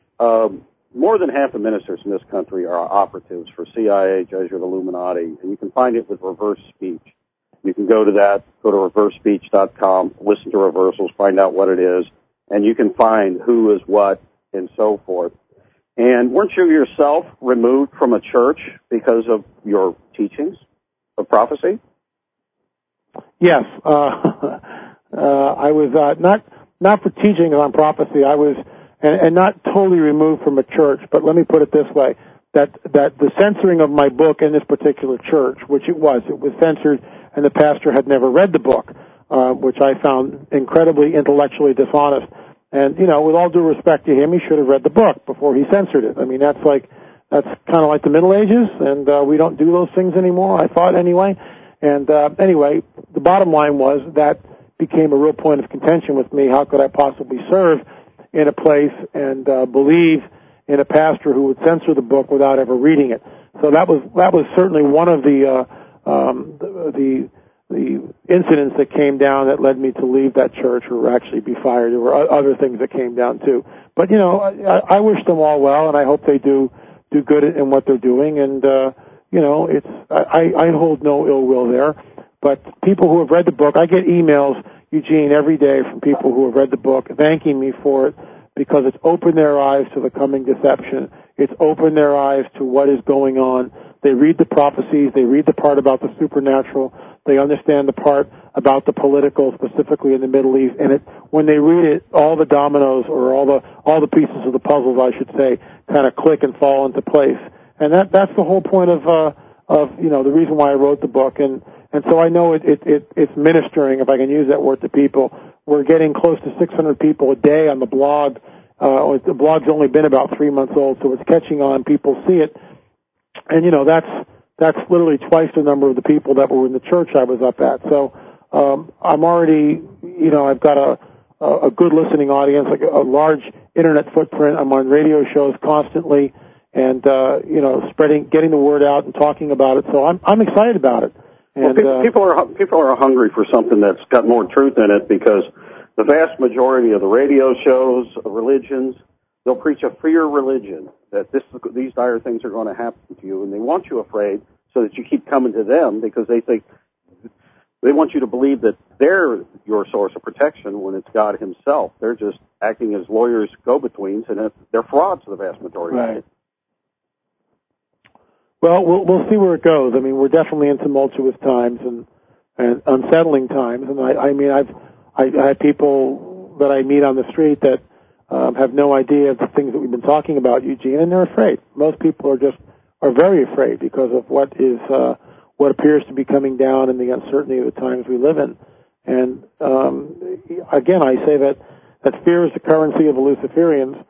Um, more than half the ministers in this country are operatives for C I A, Jesuit, Illuminati, and you can find it with reverse speech. You can go to that, go to reverse speech dot com, listen to reversals, find out what it is, and you can find who is what and so forth. And weren't you yourself removed from a church because of your teachings of prophecy? Yes. Uh, uh, I was uh, not not for teaching on prophecy. I was, and, and not totally removed from a church, but let me put it this way, that, that the censoring of my book in this particular church, which it was, it was censored, and the pastor had never read the book, uh, which I found incredibly intellectually dishonest. And, you know, with all due respect to him, he should have read the book before he censored it. I mean, that's like, that's kind of like the Middle Ages, and uh, we don't do those things anymore, I thought anyway. And uh, anyway, the bottom line was that became a real point of contention with me. How could I possibly serve in a place and uh, believe in a pastor who would censor the book without ever reading it? So that was that was certainly one of the uh, um, the, the the incidents that came down that led me to leave that church or actually be fired. There were other things that came down too. But, you know, I, I wish them all well, and I hope they do do good in what they're doing. And, uh, you know, it's I, I hold no ill will there. But people who have read the book, I get emails, Eugene, every day from people who have read the book thanking me for it because it's opened their eyes to the coming deception. It's opened their eyes to what is going on. They read the prophecies. They read the part about the supernatural. They understand the part about the political, specifically in the Middle East. And it, when they read it, all the dominoes or all the all the pieces of the puzzles, I should say, kind of click and fall into place. And that that's the whole point of uh, of you know the reason why I wrote the book. And and so I know it, it it it's ministering, if I can use that word, to people. We're getting close to six hundred people a day on the blog. Uh, the blog's only been about three months old, so it's catching on. People see it, and you know that's. That's literally twice the number of the people that were in the church I was up at. So um, I'm already, you know, I've got a, a good listening audience, like a, a large internet footprint. I'm on radio shows constantly, and uh, you know, spreading, getting the word out and talking about it. So I'm I'm excited about it. And, well, people, uh, people are people are hungry for something that's got more truth in it because the vast majority of the radio shows, religions, they'll preach a fear religion, that this, these dire things are going to happen to you, and they want you afraid so that you keep coming to them because they think they want you to believe that they're your source of protection when it's God himself. They're just acting as lawyers, go-betweens, and they're frauds the vast majority right. of it. Well, we'll we'll see where it goes. I mean, we're definitely in tumultuous times and, and unsettling times. And I, I mean, I've I, I have people that I meet on the street that um, have no idea of the things that we've been talking about, Eugene, and they're afraid. Most people are just are very afraid because of what is uh, what appears to be coming down and the uncertainty of the times we live in. And um, again, I say that that fear is the currency of the Luciferians,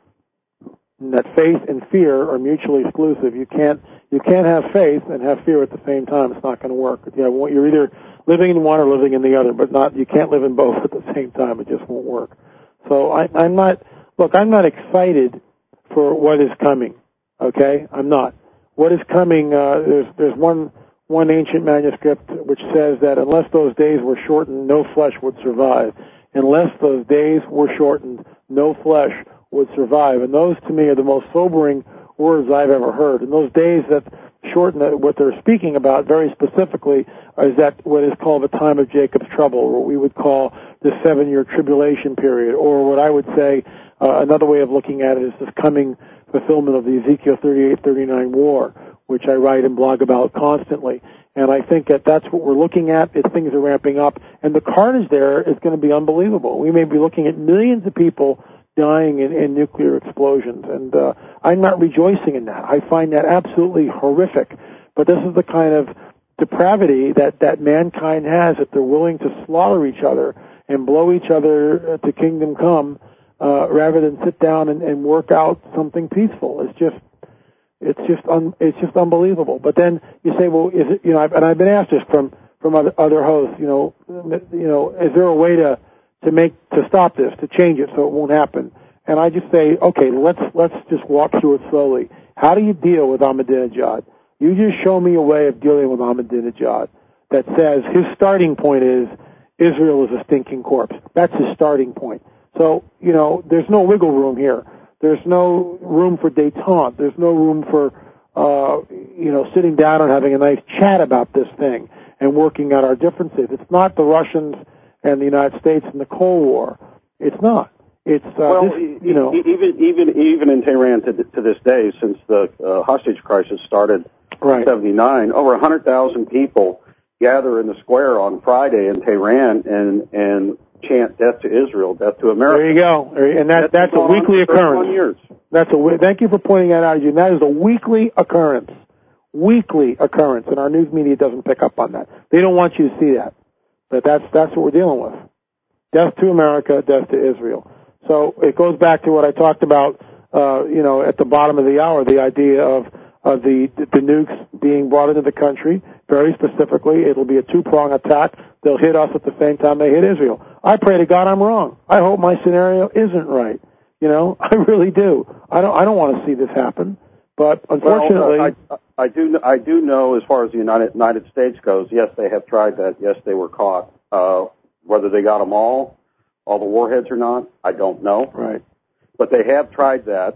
and that faith and fear are mutually exclusive. You can't you can't have faith and have fear at the same time. It's not going to work. You know, you're either living in one or living in the other, but not you can't live in both at the same time. It just won't work. So I, I'm not look. I'm not excited for what is coming. Okay, I'm not. What is coming? Uh, there's there's one one ancient manuscript which says that unless those days were shortened, no flesh would survive. Unless those days were shortened, no flesh would survive. And those, to me, are the most sobering words I've ever heard. And those days that shorten, what they're speaking about very specifically is that what is called the time of Jacob's trouble, or what we would call the seven-year tribulation period, or what I would say uh, another way of looking at it is this coming fulfillment of the Ezekiel thirty-eight thirty-nine war, which I write and blog about constantly. And I think that that's what we're looking at. Is things are ramping up, and the carnage there is going to be unbelievable. We may be looking at millions of people dying in, in nuclear explosions, and uh, I'm not rejoicing in that. I find that absolutely horrific. But this is the kind of depravity that, that mankind has, that they're willing to slaughter each other and blow each other to kingdom come, uh, rather than sit down and, and work out something peaceful. It's just It's just un, it's just unbelievable. But then you say, well, is it, you know, I've, and I've been asked this from from other other hosts. You know, you know, is there a way to to make to stop this, to change it so it won't happen? And I just say, okay, let's let's just walk through it slowly. How do you deal with Ahmadinejad? You just show me a way of dealing with Ahmadinejad that says his starting point is Israel is a stinking corpse. That's his starting point. So you know, there's no wiggle room here. There's no room for détente. There's no room for, uh, you know, sitting down and having a nice chat about this thing and working out our differences. It's not the Russians and the United States in the Cold War. It's not. It's, uh, well, this, you know. Even, even, even in Tehran to, to this day, since the uh, hostage crisis started right. in seventy-nine, over one hundred thousand people gather in the square on Friday in Tehran and, and, chant death to Israel, death to America. There you go. And that, that's, that's a weekly occurrence. Years. That's a, thank you for pointing that out, Eugene. That is a weekly occurrence. Weekly occurrence. And our news media doesn't pick up on that. They don't want you to see that. But that's, that's what we're dealing with. Death to America, death to Israel. So it goes back to what I talked about, uh, you know, at the bottom of the hour, the idea of, of the, the nukes being brought into the country. Very specifically, it'll be a two-prong attack. They'll hit us at the same time they hit Israel. I pray to God I'm wrong. I hope my scenario isn't right. You know, I really do. I don't. I don't want to see this happen. But unfortunately, well, uh, I, I do. I do know, as far as the United United States goes, yes, they have tried that. Yes, they were caught. Uh, whether they got them all, all the warheads or not, I don't know. Right. But they have tried that,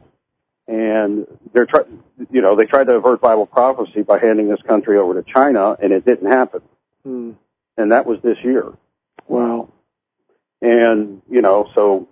and they're try. You know, they tried to avert Bible prophecy by handing this country over to China, and it didn't happen. Hmm. And that was this year. Wow. And, you know, so,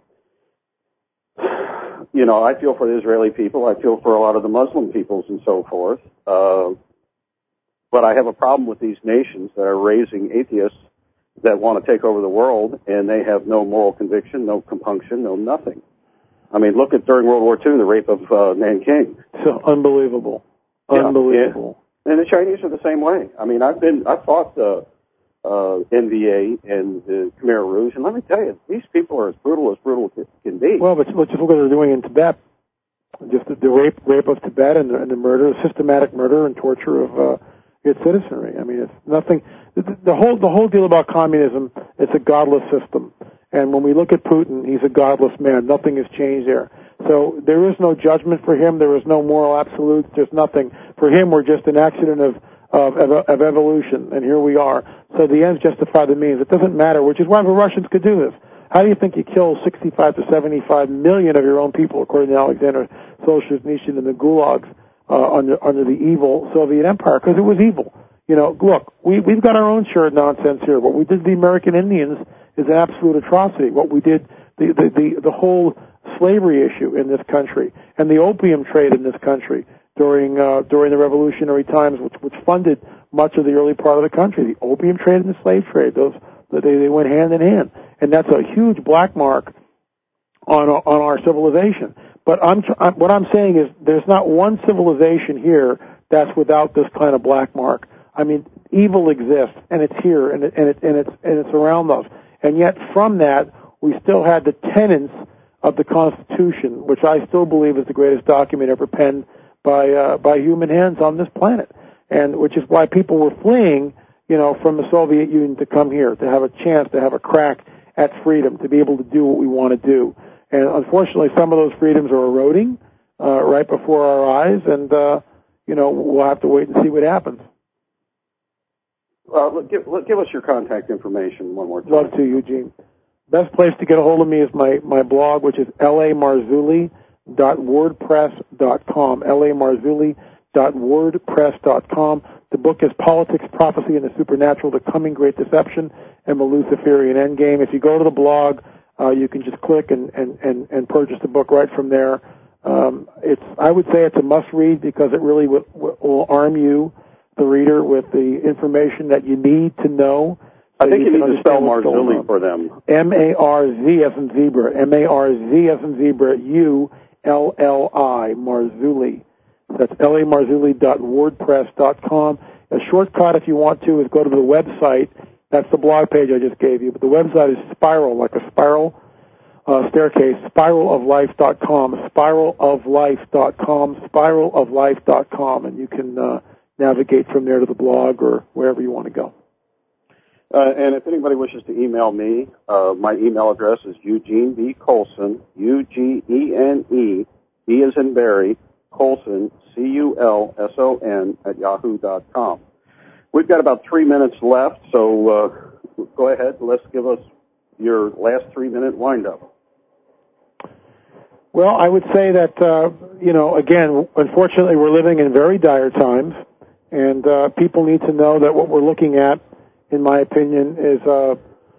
you know, I feel for the Israeli people. I feel for a lot of the Muslim peoples and so forth. Uh, but I have a problem with these nations that are raising atheists that want to take over the world, and they have no moral conviction, no compunction, no nothing. I mean, look at during World War Two, the rape of uh, Nanking. So unbelievable. Unbelievable. Yeah. And the Chinese are the same way. I mean, I've been, I've fought the uh, N V A and the Khmer Rouge, and let me tell you, these people are as brutal as brutal can be. Well, but let's just look at what they're doing in Tibet. Just the, the rape, rape of Tibet and the, and the murder, systematic murder and torture of uh, its citizenry. I mean, it's nothing. The, the whole, the whole deal about communism, it's a godless system. And when we look at Putin, he's a godless man. Nothing has changed there. So there is no judgment for him. There is no moral absolutes. There's nothing. For him, we're just an accident of, of, of evolution, and here we are. So the ends justify the means. It doesn't matter, which is why the Russians could do this. How do you think you kill sixty-five to seventy-five million of your own people, according to Alexander Solzhenitsyn in the gulags uh, under, under the evil Soviet Empire? Because it was evil. You know, look, we, we've got our own share of nonsense here. What we did to the American Indians is an absolute atrocity. What we did, the, the, the, the whole slavery issue in this country and the opium trade in this country during, uh, during the revolutionary times, which, which funded much of the early part of the country. The opium trade and the slave trade, those, they, they went hand in hand. And that's a huge black mark on, on our civilization. But I'm, what I'm saying is there's not one civilization here that's without this kind of black mark. I mean, evil exists, and it's here, and, it, and, it, and, it's, and it's around us. And yet from that, we still had the tenets of the Constitution, which I still believe is the greatest document ever penned by, uh, by human hands on this planet. And which is why people were fleeing, you know, from the Soviet Union to come here, to have a chance to have a crack at freedom, to be able to do what we want to do. And unfortunately, some of those freedoms are eroding uh, right before our eyes, and, uh, you know, we'll have to wait and see what happens. Uh, look, give, look, give us your contact information one more time. Love to, Eugene. Best place to get a hold of me is my, my blog, which is L A Marzulli dot wordpress dot com, L A Marzulli dot wordpress dot com. The book is Politics, Prophecy, and the Supernatural, The Coming Great Deception, and the Luciferian Endgame. If you go to the blog, uh, you can just click and, and, and, and purchase the book right from there. Um, it's, I would say it's a must-read because it really will, will arm you, the reader, with the information that you need to know. So I think you, you need to spell Marzulli for them. M A R Z as in zebra. M A R Z as in zebra, U L L I, Marzulli. That's L A Marzulli dot wordpress dot com. A shortcut, if you want to, is go to the website. That's the blog page I just gave you. But the website is Spiral, like a spiral uh, staircase, spiral of life dot com, spiral of life dot com, spiral of life dot com, and you can uh, navigate from there to the blog or wherever you want to go. Uh, and if anybody wishes to email me, uh, my email address is Eugene B. Colson, U G E N E, B as in Barry, Colson, C U L S O N, at yahoo dot com. We've got about three minutes left, so uh, go ahead. Let's give us your last three-minute wind-up. Well, I would say that, uh, you know, again, unfortunately, we're living in very dire times, and uh, people need to know that what we're looking at, in my opinion, is uh,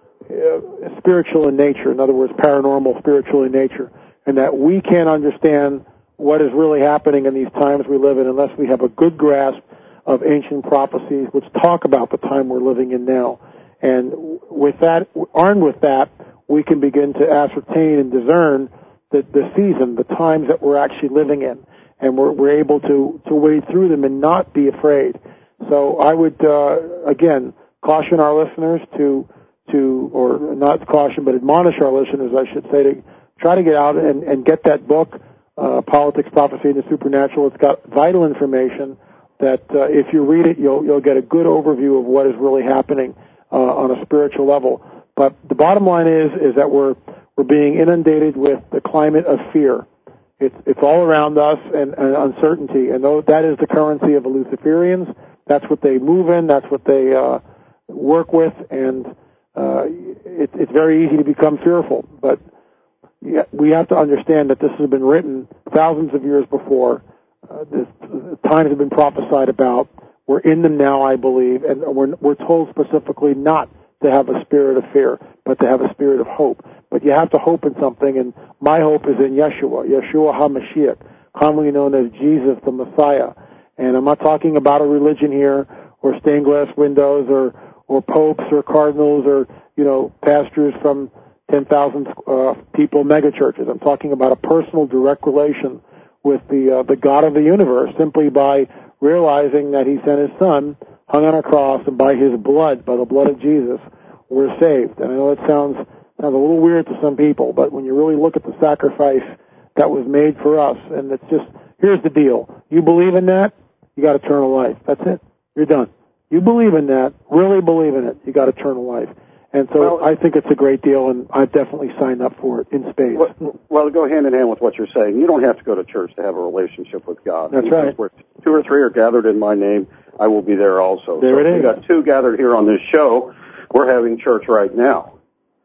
uh, spiritual in nature. In other words, paranormal, spiritual in nature, and that we can't understand what is really happening in these times we live in unless we have a good grasp of ancient prophecies which talk about the time we're living in now. And with that, armed with that, we can begin to ascertain and discern the, the season, the times that we're actually living in. And we're, we're able to, to wade through them and not be afraid. So I would, uh, again, caution our listeners to, to, or not caution, but admonish our listeners, I should say, to try to get out and, and get that book, uh, Politics, Prophecy, and the Supernatural. It's got vital information that uh, if you read it, you'll you'll get a good overview of what is really happening uh, on a spiritual level. But the bottom line is is that we're we're being inundated with the climate of fear. It's it's all around us, and, and uncertainty, and that is the currency of the Luciferians. That's what they move in. That's what they uh, work with, and uh, it, it's very easy to become fearful. But yeah, we have to understand that this has been written thousands of years before. Uh, this, times have been prophesied about. We're in them now, I believe, and we're, we're told specifically not to have a spirit of fear, but to have a spirit of hope. But you have to hope in something, and my hope is in Yeshua, Yeshua HaMashiach, commonly known as Jesus the Messiah. And I'm not talking about a religion here, or stained glass windows, or or popes, or cardinals, or, you know, pastors from ten thousand uh, people megachurches. I'm talking about a personal, direct relation with the uh, the God of the universe, simply by realizing that He sent His Son, hung on a cross, and by His blood, by the blood of Jesus, we're saved. And I know it sounds sounds a little weird to some people, but when you really look at the sacrifice that was made for us, and it's just, here's the deal: you believe in that, you got eternal life. That's it. You're done. You believe in that, really believe in it, you got eternal life. And so well, I think it's a great deal, and I've definitely signed up for it in spades. Well, well, go hand in hand with what you're saying. You don't have to go to church to have a relationship with God. That's because right. Where two or three are gathered in my name, I will be there also. There so it is. We've got two gathered here on this show. We're having church right now.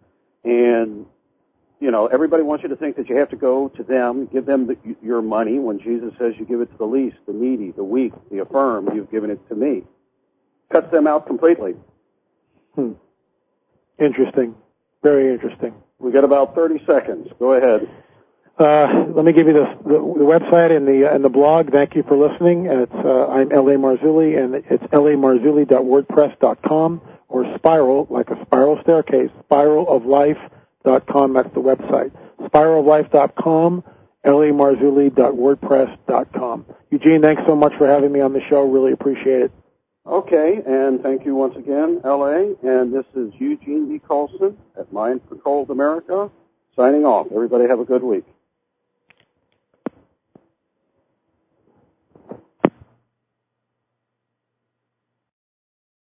And, you know, everybody wants you to think that you have to go to them, give them the, your money, when Jesus says you give it to the least, the needy, the weak, the affirmed, you've given it to me. cuts them out completely. Hmm. Interesting. Very interesting. We got about thirty seconds. Go ahead. Uh, let me give you the, the, the website and the and the blog. Thank you for listening. It's uh, I'm L A Marzulli, and it's L A Marzulli dot wordpress dot com, or Spiral, like a spiral staircase, spiral of life dot com. That's the website. spiral of life dot com, L A Marzulli dot wordpress dot com. Eugene, thanks so much for having me on the show. Really appreciate it. Okay, and thank you once again, L A. And this is Eugene B. Colson at Mind Controlled America, signing off. Everybody have a good week.